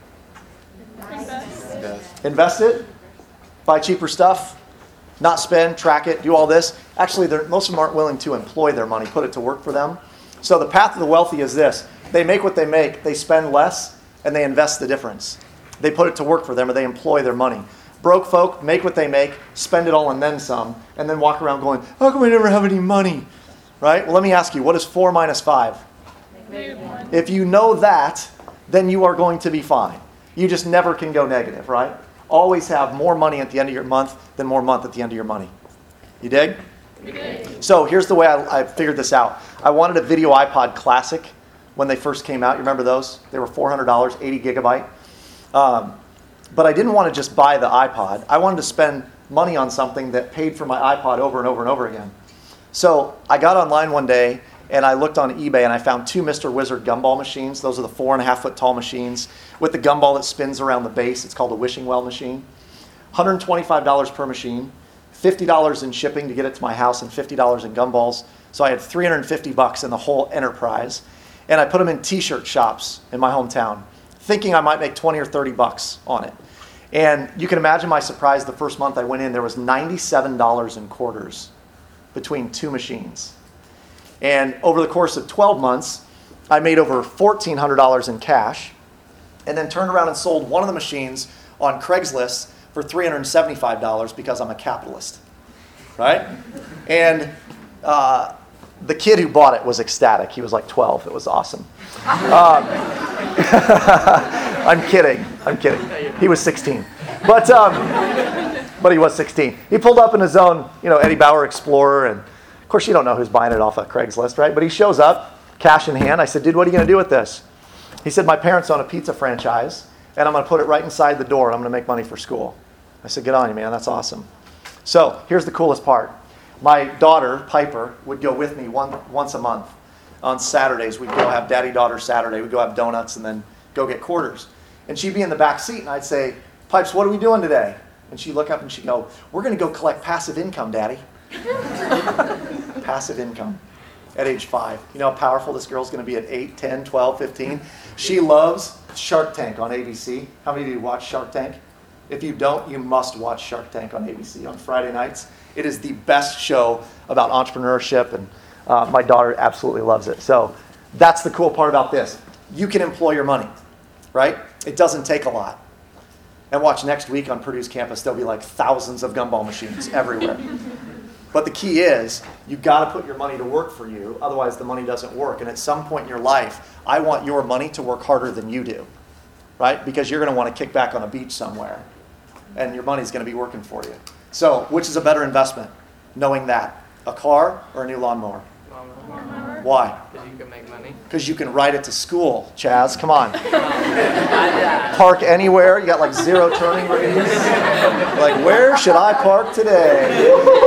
Invest. Invest it. Buy cheaper stuff. Not spend, track it, do all this. Actually, most of them aren't willing to employ their money, put it to work for them. So the path of the wealthy is this. They make what they make, they spend less, and they invest the difference. They put it to work for them, or they employ their money. Broke folk make what they make, spend it all and then some, and then walk around going, how come we never have any money? Right? Well, let me ask you, what is four minus five? If you know that, then you are going to be fine. You just never can go negative, right? Always have more money at the end of your month than more month at the end of your money. You dig? We dig. So here's the way I, I figured this out. I wanted a Video iPod Classic when they first came out. You remember those? They were four hundred dollars, eighty gigabyte. Um, but I didn't want to just buy the iPod. I wanted to spend money on something that paid for my iPod over and over and over again. So I got online one day and I looked on eBay and I found two Mister Wizard gumball machines. Those are the four and a half foot tall machines with the gumball that spins around the base. It's called a wishing well machine. one hundred twenty-five dollars per machine, fifty dollars in shipping to get it to my house, and fifty dollars in gumballs. So I had three hundred fifty bucks in the whole enterprise. And I put them in t-shirt shops in my hometown, thinking I might make twenty or thirty bucks on it. And you can imagine my surprise the first month I went in, there was ninety-seven dollars in quarters between two machines. And over the course of twelve months, I made over fourteen hundred dollars in cash, and then turned around and sold one of the machines on Craigslist for three hundred seventy-five dollars because I'm a capitalist, right? And uh, the kid who bought it was ecstatic. He was like twelve. It was awesome. Um, I'm kidding. I'm kidding. He was sixteen. But um, but he was sixteen. He pulled up in his own, you know, Eddie Bauer Explorer, and of course you don't know who's buying it off of Craigslist, right? But he shows up, cash in hand. I said, dude, what are you going to do with this? He said, my parents own a pizza franchise, and I'm going to put it right inside the door. I'm going to make money for school. I said, good on you, man. That's awesome. So here's the coolest part. My daughter, Piper, would go with me one, once a month. On Saturdays, we'd go have daddy-daughter Saturday. We'd go have donuts and then go get quarters. And she'd be in the back seat, and I'd say, Pipes, what are we doing today? And she'd look up and she'd go, we're going to go collect passive income, Daddy. Passive income at age five. You know how powerful this girl's going to be at eight, ten, twelve, fifteen? She loves Shark Tank on A B C. How many of you watch Shark Tank? If you don't, you must watch Shark Tank on A B C on Friday nights. It is the best show about entrepreneurship, and uh, my daughter absolutely loves it. So that's the cool part about this. You can employ your money, right? It doesn't take a lot. And watch next week on Purdue's campus, there'll be like thousands of gumball machines everywhere. But the key is, you've got to put your money to work for you, otherwise the money doesn't work. And at some point in your life, I want your money to work harder than you do, right? Because you're going to want to kick back on a beach somewhere, and your money's going to be working for you. So, which is a better investment? Knowing that. A car or a new lawnmower? Lawnmower. Why? Because you can make money. Because you can ride it to school, Chaz. Come on. Park anywhere. You got like zero turning radius. Like, where should I park today?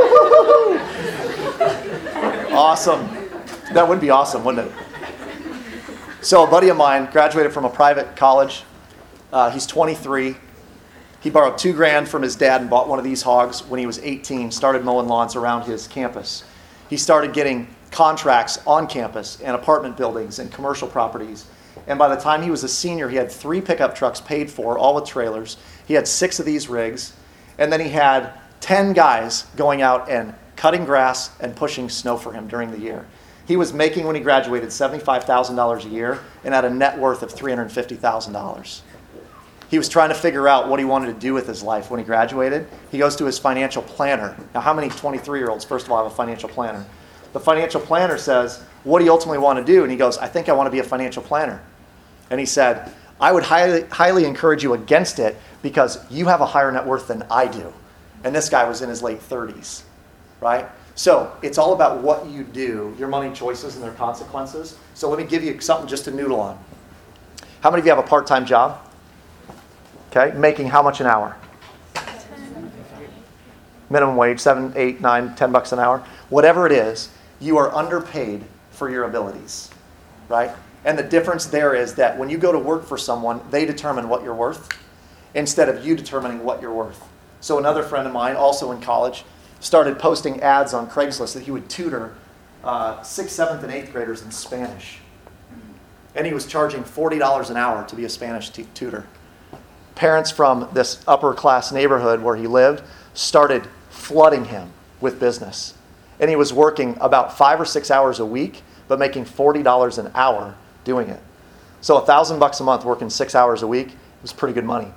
Awesome. That would be awesome, wouldn't it? So a buddy of mine graduated from a private college. Uh, he's twenty-three. He borrowed two grand from his dad and bought one of these hogs when he was eighteen, started mowing lawns around his campus. He started getting contracts on campus and apartment buildings and commercial properties. And by the time he was a senior, he had three pickup trucks paid for, all with trailers. He had six of these rigs. And then he had ten guys going out and cutting grass and pushing snow for him during the year. He was making, when he graduated, seventy-five thousand dollars a year and had a net worth of three hundred fifty thousand dollars. He was trying to figure out what he wanted to do with his life when he graduated. He goes to his financial planner. Now, how many twenty-three-year-olds, first of all, have a financial planner? The financial planner says, what do you ultimately want to do? And he goes, I think I want to be a financial planner. And he said, I would highly, highly encourage you against it because you have a higher net worth than I do. And this guy was in his late thirties, right? So it's all about what you do, your money choices and their consequences. So let me give you something just to noodle on. How many of you have a part-time job? Okay, making how much an hour? minimum wage, seven, eight, nine, ten bucks an hour, whatever it is, you are underpaid for your abilities, right? And the difference there is that when you go to work for someone, they determine what you're worth instead of you determining what you're worth. So another friend of mine, also in college, started posting ads on Craigslist that he would tutor uh, sixth, seventh, and eighth graders in Spanish. And he was charging forty dollars an hour to be a Spanish t- tutor. Parents from this upper class neighborhood where he lived started flooding him with business. And he was working about five or six hours a week, but making forty dollars an hour doing it. So a thousand bucks a month working six hours a week was pretty good money.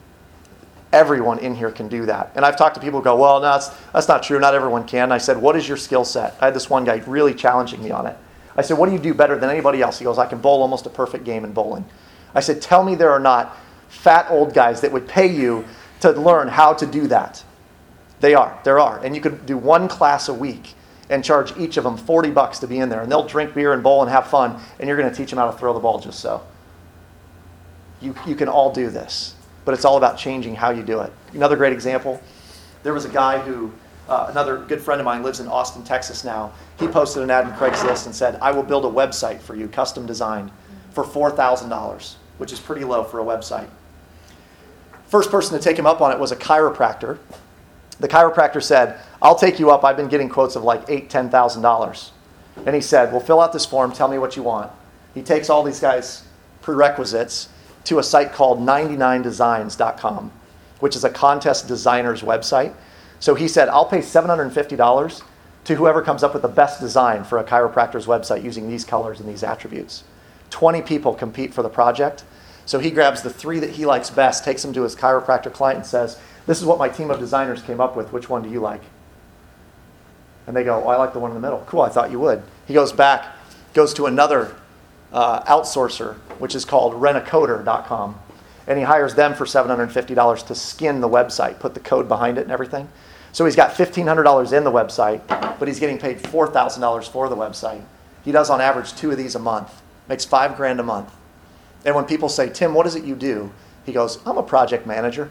Everyone in here can do that. And I've talked to people who go, well, no, that's, that's not true. Not everyone can. And I said, what is your skill set? I had this one guy really challenging me on it. I said, what do you do better than anybody else? He goes, I can bowl almost a perfect game in bowling. I said, tell me there are not fat old guys that would pay you to learn how to do that. They are. There are. And you could do one class a week and charge each of them forty bucks to be in there. And they'll drink beer and bowl and have fun. And you're going to teach them how to throw the ball just so. You, you can all do this. But it's all about changing how you do it. Another great example, there was a guy who, uh, another good friend of mine lives in Austin, Texas now. He posted an ad in Craigslist and said, I will build a website for you, custom designed, for four thousand dollars, which is pretty low for a website. First person to take him up on it was a chiropractor. The chiropractor said, I'll take you up. I've been getting quotes of like eight thousand dollars, ten thousand dollars. And he said, well, fill out this form. Tell me what you want. He takes all these guys' prerequisites to a site called ninety-nine designs dot com, which is a contest designer's website. So he said, I'll pay seven hundred fifty dollars to whoever comes up with the best design for a chiropractor's website using these colors and these attributes. twenty people compete for the project. So he grabs the three that he likes best, takes them to his chiropractor client and says, this is what my team of designers came up with. Which one do you like? And they go, oh, I like the one in the middle. Cool, I thought you would. He goes back, goes to another uh, outsourcer, which is called rent a coder dot com. And he hires them for seven hundred fifty dollars to skin the website, put the code behind it and everything. So he's got fifteen hundred dollars in the website, but he's getting paid four thousand dollars for the website. He does on average two of these a month. Makes five grand a month. And when people say, Tim, what is it you do? He goes, I'm a project manager.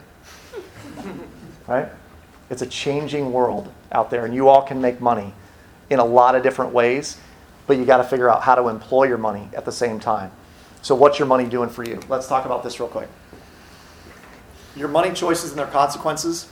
Right? It's a changing world out there, and you all can make money in a lot of different ways, but you got to figure out how to employ your money at the same time. So what's your money doing for you? Let's talk about this real quick. Your money choices and their consequences.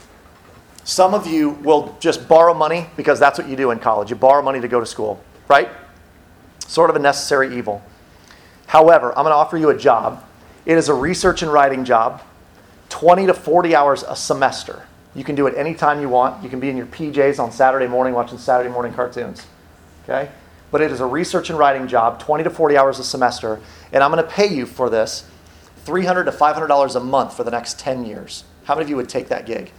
Some of you will just borrow money because that's what you do in college. You borrow money to go to school, right? Sort of a necessary evil. However, I'm going to offer you a job. It is a research and writing job, twenty to forty hours a semester. You can do it anytime you want. You can be in your P Js on Saturday morning watching Saturday morning cartoons. Okay? But it is a research and writing job, twenty to forty hours a semester, and I'm going to pay you for this three hundred to five hundred dollars a month for the next ten years. How many of you would take that gig?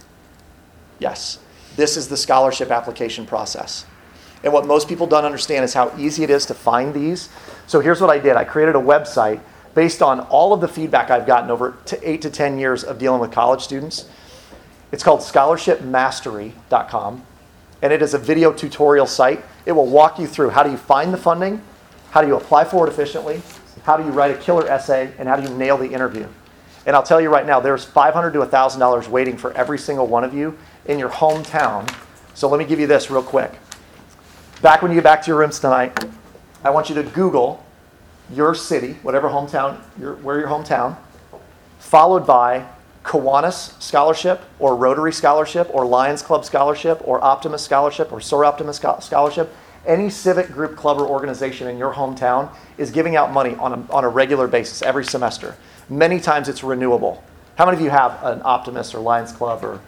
Yes. This is the scholarship application process. And what most people don't understand is how easy it is to find these. So here's what I did. I created a website based on all of the feedback I've gotten over to eight to ten years of dealing with college students. It's called scholarship mastery dot com, and it is a video tutorial site. It will walk you through how do you find the funding, how do you apply for it efficiently, how do you write a killer essay, and how do you nail the interview. And I'll tell you right now, there's five hundred dollars to one thousand dollars waiting for every single one of you in your hometown. So let me give you this real quick. Back when you get back to your rooms tonight, I want you to Google your city, whatever hometown, your, where your hometown, followed by Kiwanis Scholarship or Rotary Scholarship or Lions Club Scholarship or Optimus Scholarship or Soar Optimus Scholarship. Any civic group, club, or organization in your hometown is giving out money on a, on a regular basis every semester. Many times it's renewable. How many of you have an Optimus or Lions Club or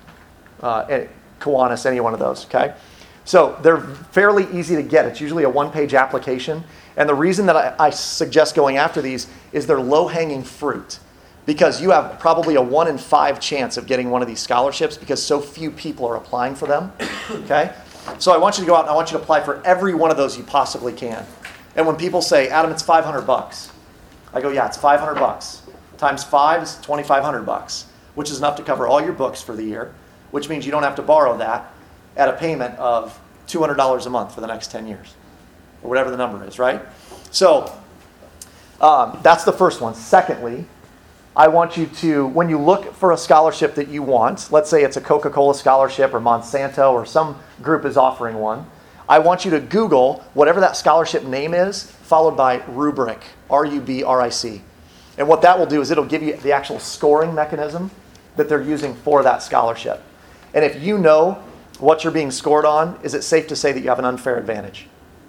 uh, Kiwanis, any one of those? Okay. So they're fairly easy to get. It's usually a one-page application. And the reason that I, I suggest going after these is they're low-hanging fruit, because you have probably a one in five chance of getting one of these scholarships because so few people are applying for them. Okay? So I want you to go out and I want you to apply for every one of those you possibly can. And when people say, Adam, it's five hundred bucks, I go, yeah, it's five hundred bucks. Times five is twenty-five hundred bucks, which is enough to cover all your books for the year, which means you don't have to borrow that at a payment of two hundred dollars a month for the next ten years, or whatever the number is, right? So um, that's the first one. Secondly, I want you to, when you look for a scholarship that you want, let's say it's a Coca-Cola scholarship or Monsanto or some group is offering one, I want you to Google whatever that scholarship name is, followed by rubric, R U B R I C. And what that will do is it'll give you the actual scoring mechanism that they're using for that scholarship. And if you know what you're being scored on, is it safe to say that you have an unfair advantage?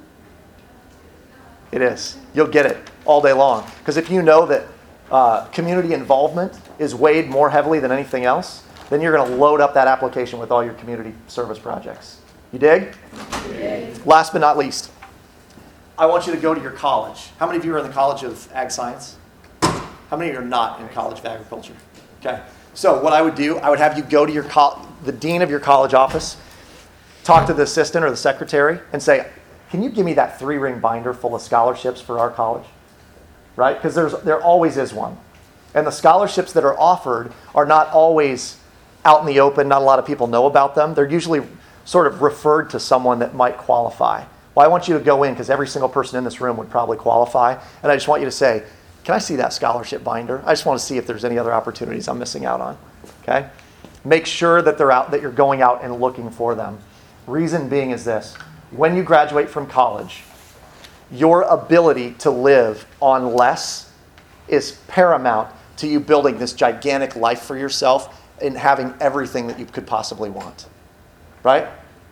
It is. You'll get it all day long. Because if you know that uh, community involvement is weighed more heavily than anything else, then you're going to load up that application with all your community service projects. You dig? Yeah. Last but not least, I want you to go to your college. How many of you are in the College of Ag Science? How many of you are not in College of Agriculture? Okay. So what I would do, I would have you go to your co- the dean of your college office, talk to the assistant or the secretary, and say, can you give me that three-ring binder full of scholarships for our college? Right? Because there's there always is one. And the scholarships that are offered are not always out in the open. Not a lot of people know about them. They're usually sort of referred to someone that might qualify. Well, I want you to go in because every single person in this room would probably qualify. And I just want you to say, can I see that scholarship binder? I just want to see if there's any other opportunities I'm missing out on. Okay? Make sure that they're out, that you're going out and looking for them. Reason being is this. When you graduate from college, your ability to live on less is paramount to you building this gigantic life for yourself and having everything that you could possibly want. Right?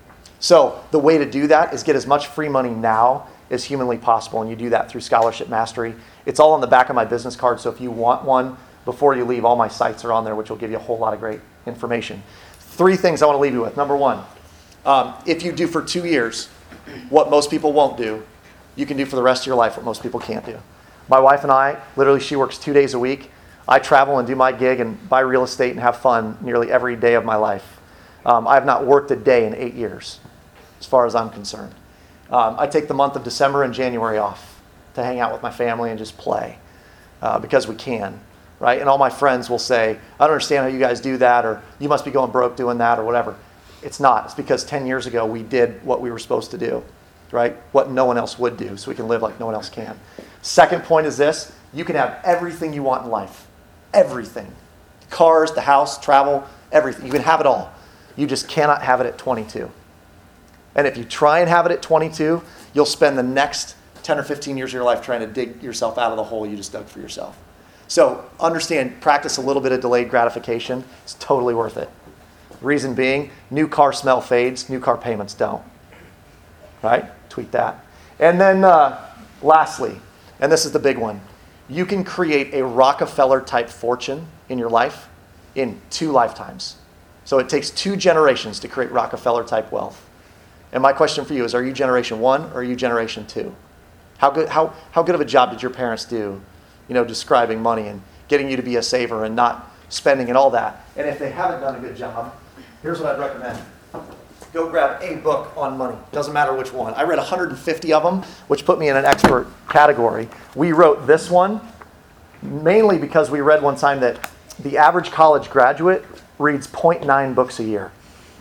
So the way to do that is get as much free money now as humanly possible, and you do that through Scholarship Mastery. It's all on the back of my business card, so if you want one, before you leave, all my sites are on there, which will give you a whole lot of great information. Three things I want to leave you with. Number one, um, if you do for two years what most people won't do, you can do for the rest of your life what most people can't do. My wife and I, literally she works two days a week. I travel and do my gig and buy real estate and have fun nearly every day of my life. Um, I have not worked a day in eight years, as far as I'm concerned. Um, I take the month of December and January off to hang out with my family and just play uh, because we can, right? And all my friends will say, I don't understand how you guys do that, or you must be going broke doing that, or whatever. It's not. It's because ten years ago we did what we were supposed to do, right? What no one else would do, so we can live like no one else can. Second point is this. You can have everything you want in life. Everything. Cars, the house, travel, everything. You can have it all. You just cannot have it at twenty-two. And if you try and have it at twenty-two, you'll spend the next ten or fifteen years of your life trying to dig yourself out of the hole you just dug for yourself. So understand, practice a little bit of delayed gratification. It's totally worth it. Reason being, new car smell fades, new car payments don't. Right? Tweet that. And then uh, lastly, and this is the big one, you can create a Rockefeller-type fortune in your life in two lifetimes. So it takes two generations to create Rockefeller-type wealth. And my question for you is, are you generation one or are you generation two? How good, how, how good of a job did your parents do, you know, describing money and getting you to be a saver and not spending and all that? And if they haven't done a good job, here's what I'd recommend. Go grab a book on money. Doesn't matter which one. I read one hundred fifty of them, which put me in an expert category. We wrote this one mainly because we read one time that the average college graduate reads zero point nine books a year.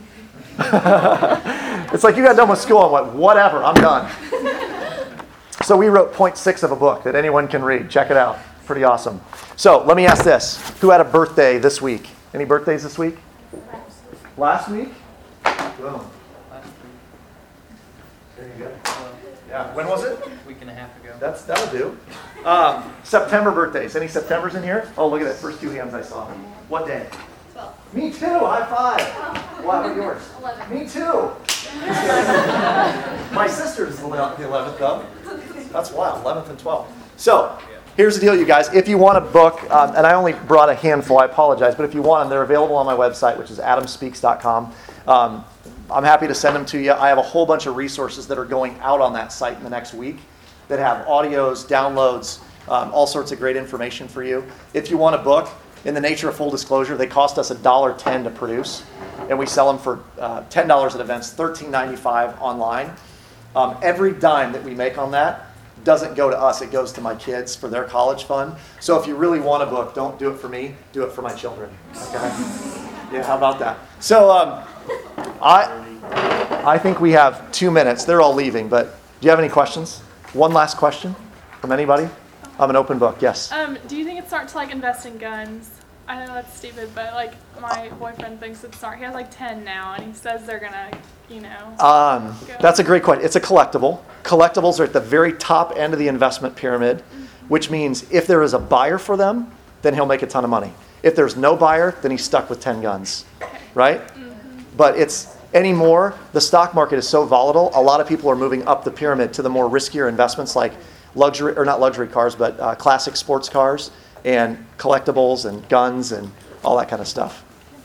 It's like you got done with school and went, whatever, I'm done. So we wrote zero point six of a book that anyone can read. Check it out. Pretty awesome. So let me ask this. Who had a birthday this week? Any birthdays this week? Last week? Boom. There you go. Yeah. When was it? A week and a half ago. That's, that'll do. Um, September birthdays. Any Septembers in here? Oh, look at that. First two hands I saw. What day? twelve. Me too. High five. Wow, what are yours? eleven. Me too. My sister's the eleventh, though. That's wild. eleventh and twelfth. So, here's the deal, you guys. If you want a book, um, and I only brought a handful, I apologize, but if you want them, they're available on my website, which is adam speaks dot com. Um, I'm happy to send them to you. I have a whole bunch of resources that are going out on that site in the next week that have audios, downloads, um, all sorts of great information for you. If you want a book, in the nature of full disclosure, they cost us one dollar ten to produce, and we sell them for uh, ten dollars at events, thirteen ninety-five online. Um, every dime that we make on that doesn't go to us, it goes to my kids for their college fund. So if you really want a book, don't do it for me, do it for my children. Okay? Yeah, how about that? So um, I, I think we have two minutes. They're all leaving, but do you have any questions? One last question from anybody? I'm an open book, yes. Um, do you think it's smart to like invest in guns? I know that's stupid, but like my boyfriend thinks it's smart. He has like ten now, and he says they're gonna, you know. Um, go. that's a great question. It's a collectible. Collectibles are at the very top end of the investment pyramid, mm-hmm. which means if there is a buyer for them, then he'll make a ton of money. If there's no buyer, then he's stuck with ten guns, okay. right? Mm-hmm. But it's anymore, the stock market is so volatile, a lot of people are moving up the pyramid to the more riskier investments like luxury, or not luxury cars, but uh, classic sports cars and collectibles and guns and all that kind of stuff.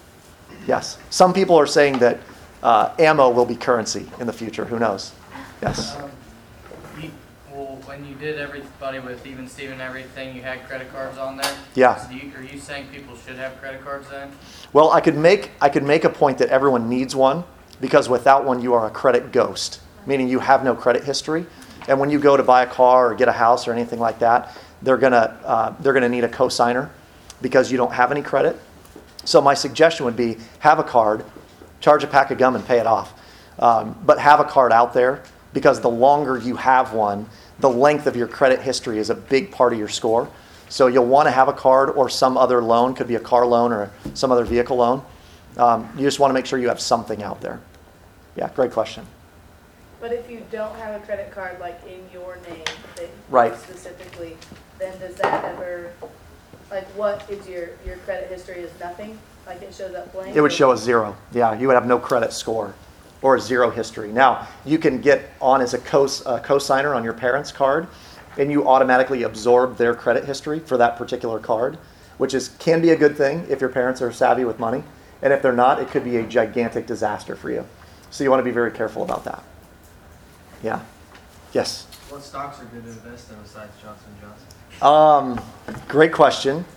Yes. Some people are saying that uh, ammo will be currency in the future. Who knows? Yes. Um, you, well, when you did everybody with Even Steven and everything, you had credit cards on there. Yeah. So do you, are you saying people should have credit cards then? Well, I could make I could make a point that everyone needs one because without one, you are a credit ghost, meaning you have no credit history. And when you go to buy a car or get a house or anything like that, they're gonna uh, they're gonna need a cosigner because you don't have any credit. So my suggestion would be have a card, charge a pack of gum and pay it off. Um, but have a card out there because the longer you have one, the length of your credit history is a big part of your score. So you'll want to have a card or some other loan, could be a car loan or some other vehicle loan. Um, you just want to make sure you have something out there. Yeah, great question. But if you don't have a credit card like in your name, that Right. specifically, then does that ever, like what is your, your credit history is nothing? Like it shows up blank? It would show a zero. Yeah, you would have no credit score or a zero history. Now, you can get on as a cos, uh, cosigner on your parents' card, and you automatically absorb their credit history for that particular card, which is can be a good thing if your parents are savvy with money. And if they're not, it could be a gigantic disaster for you. So you want to be very careful about that. Yeah. Yes? What stocks are good to invest in besides Johnson and Johnson? Um, great question.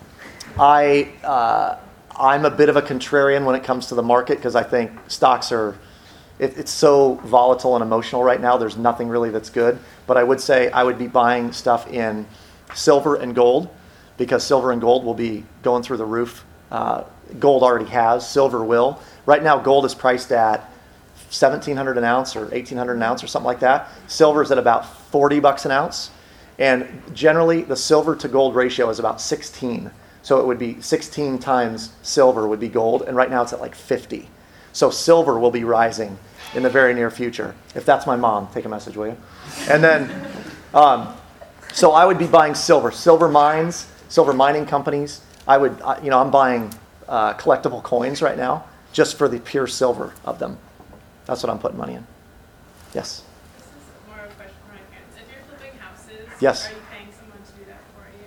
I, uh, I'm a bit of a contrarian when it comes to the market because I think stocks are, it, it's so volatile and emotional right now. There's nothing really that's good. But I would say I would be buying stuff in silver and gold because silver and gold will be going through the roof. Uh, gold already has. Silver will. Right now, gold is priced at seventeen hundred an ounce or eighteen hundred an ounce or something like that. Silver is at about forty bucks an ounce. And generally, the silver to gold ratio is about sixteen. So it would be sixteen times silver would be gold. And right now, it's at like fifty. So silver will be rising in the very near future. If that's my mom, take a message, will you? And then, um, so I would be buying silver. Silver mines, silver mining companies. I would, uh, you know, I'm buying uh, collectible coins right now just for the pure silver of them. That's what I'm putting money in. Yes? This is more of a question for my parents. If you're flipping houses, Yes. are you paying someone to do that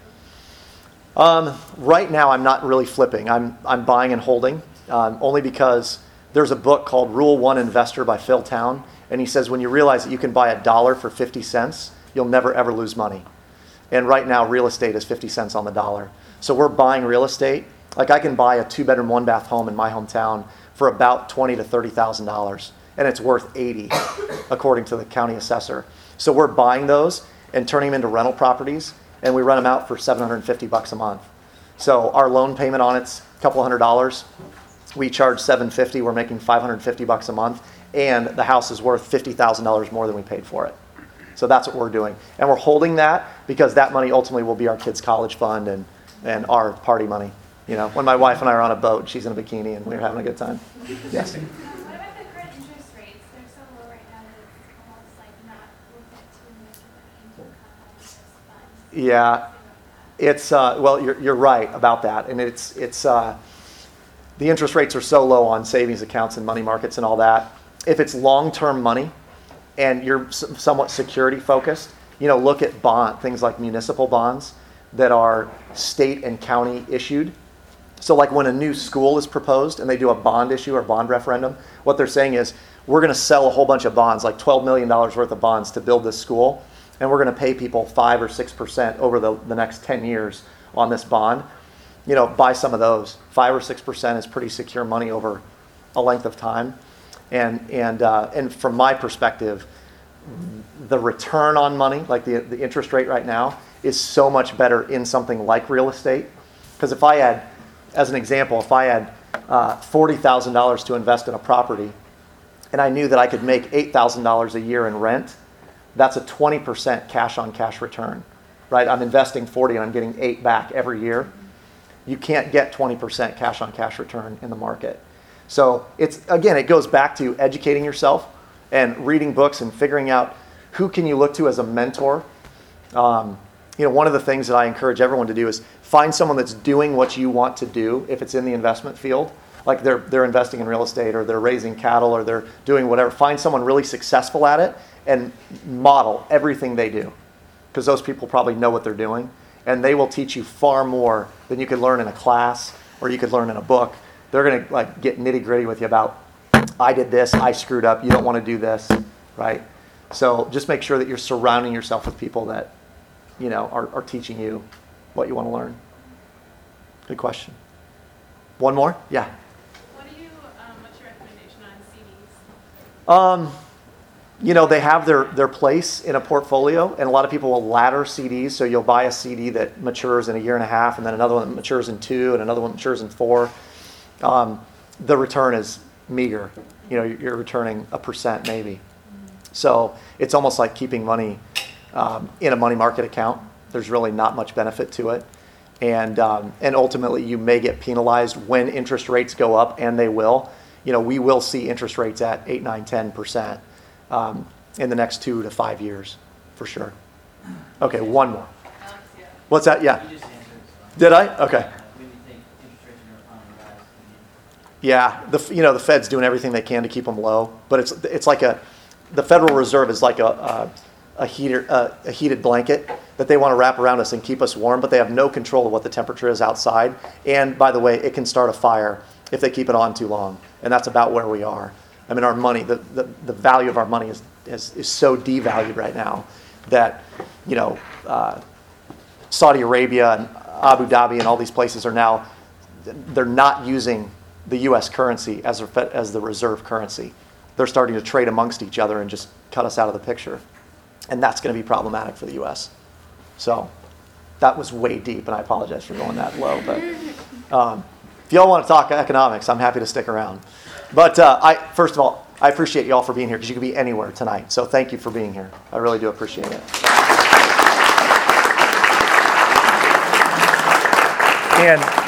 for you? Um, right now, I'm not really flipping. I'm I'm buying and holding, um, only because there's a book called Rule One Investor by Phil Town, and he says when you realize that you can buy a dollar for fifty cents, you'll never ever lose money. And right now, real estate is fifty cents on the dollar. So we're buying real estate. Like I can buy a two-bedroom, one-bath home in my hometown for about twenty to thirty thousand dollars, and it's worth eighty, according to the county assessor. So we're buying those and turning them into rental properties, and we rent them out for seven hundred fifty bucks a month. So our loan payment on it's a couple hundred dollars. We charge seven hundred fifty. We're making five hundred fifty bucks a month, and the house is worth fifty thousand dollars more than we paid for it. So that's what we're doing, and we're holding that because that money ultimately will be our kids' college fund and and our party money. You know, when my wife and I are on a boat, she's in a bikini, and we're having a good time. Yes. What about the current interest rates? They're so low right now that it's almost like not worth it to invest in income on this fund. Yeah, it's uh, well, you're you're right about that, and it's it's uh, the interest rates are so low on savings accounts and money markets and all that. If it's long-term money, and you're s- somewhat security focused, you know, look at bond things like municipal bonds that are state and county issued. So like when a new school is proposed and they do a bond issue or bond referendum, what they're saying is we're going to sell a whole bunch of bonds, like twelve million dollars worth of bonds to build this school, and we're going to pay people five or six percent over the, the next ten years on this bond. You know, buy some of those. five or six percent is pretty secure money over a length of time. And and uh, and from my perspective, the return on money, like the the interest rate right now, is so much better in something like real estate. Because if I had, as an example, if I had uh, forty thousand dollars to invest in a property, and I knew that I could make eight thousand dollars a year in rent, that's a twenty percent cash on cash return. right? I'm investing forty and I'm getting eight back every year. You can't get twenty percent cash on cash return in the market. So it's, again, it goes back to educating yourself and reading books and figuring out who can you look to as a mentor. Um, you know, one of the things that I encourage everyone to do is find someone that's doing what you want to do if it's in the investment field. Like they're they're investing in real estate or they're raising cattle or they're doing whatever. Find someone really successful at it and model everything they do, because those people probably know what they're doing, and they will teach you far more than you could learn in a class or you could learn in a book. They're going to like get nitty gritty with you about, I did this, I screwed up, you don't want to do this, right? So just make sure that you're surrounding yourself with people that, you know, are, are teaching you what you want to learn. Good question. One more? Yeah. What do you, um, what's your recommendation on C Ds? Um, you know, they have their, their place in a portfolio, and a lot of people will ladder C Ds. So you'll buy a C D that matures in a year and a half, and then another one that matures in two, and another one matures in four. Um, the return is meager. You know, you're returning a percent maybe. So it's almost like keeping money um, in a money market account. There's really not much benefit to it. And um, and ultimately, you may get penalized when interest rates go up, and they will. You know, we will see interest rates at eight, nine, ten percent um, in the next two to five years, for sure. Okay, one more. What's that? Yeah. You just answered it, so. Did I? Okay. Uh, When you think interest rates are going to rise, Yeah, the you know the Fed's doing everything they can to keep them low, but it's it's like a the Federal Reserve is like a a, a heater a, a heated blanket that they want to wrap around us and keep us warm, but they have no control of what the temperature is outside. And by the way, it can start a fire if they keep it on too long, and that's about where we are. I mean, our money, the the, the value of our money is, is is so devalued right now that you know uh, Saudi Arabia and Abu Dhabi and all these places are now they're not using the U S currency as a, as the reserve currency. They're starting to trade amongst each other and just cut us out of the picture. And that's going to be problematic for the U S. So that was way deep, and I apologize for going that low. But um, if y'all want to talk economics, I'm happy to stick around. But uh, I, first of all, I appreciate y'all for being here, because you could be anywhere tonight. So thank you for being here. I really do appreciate it. And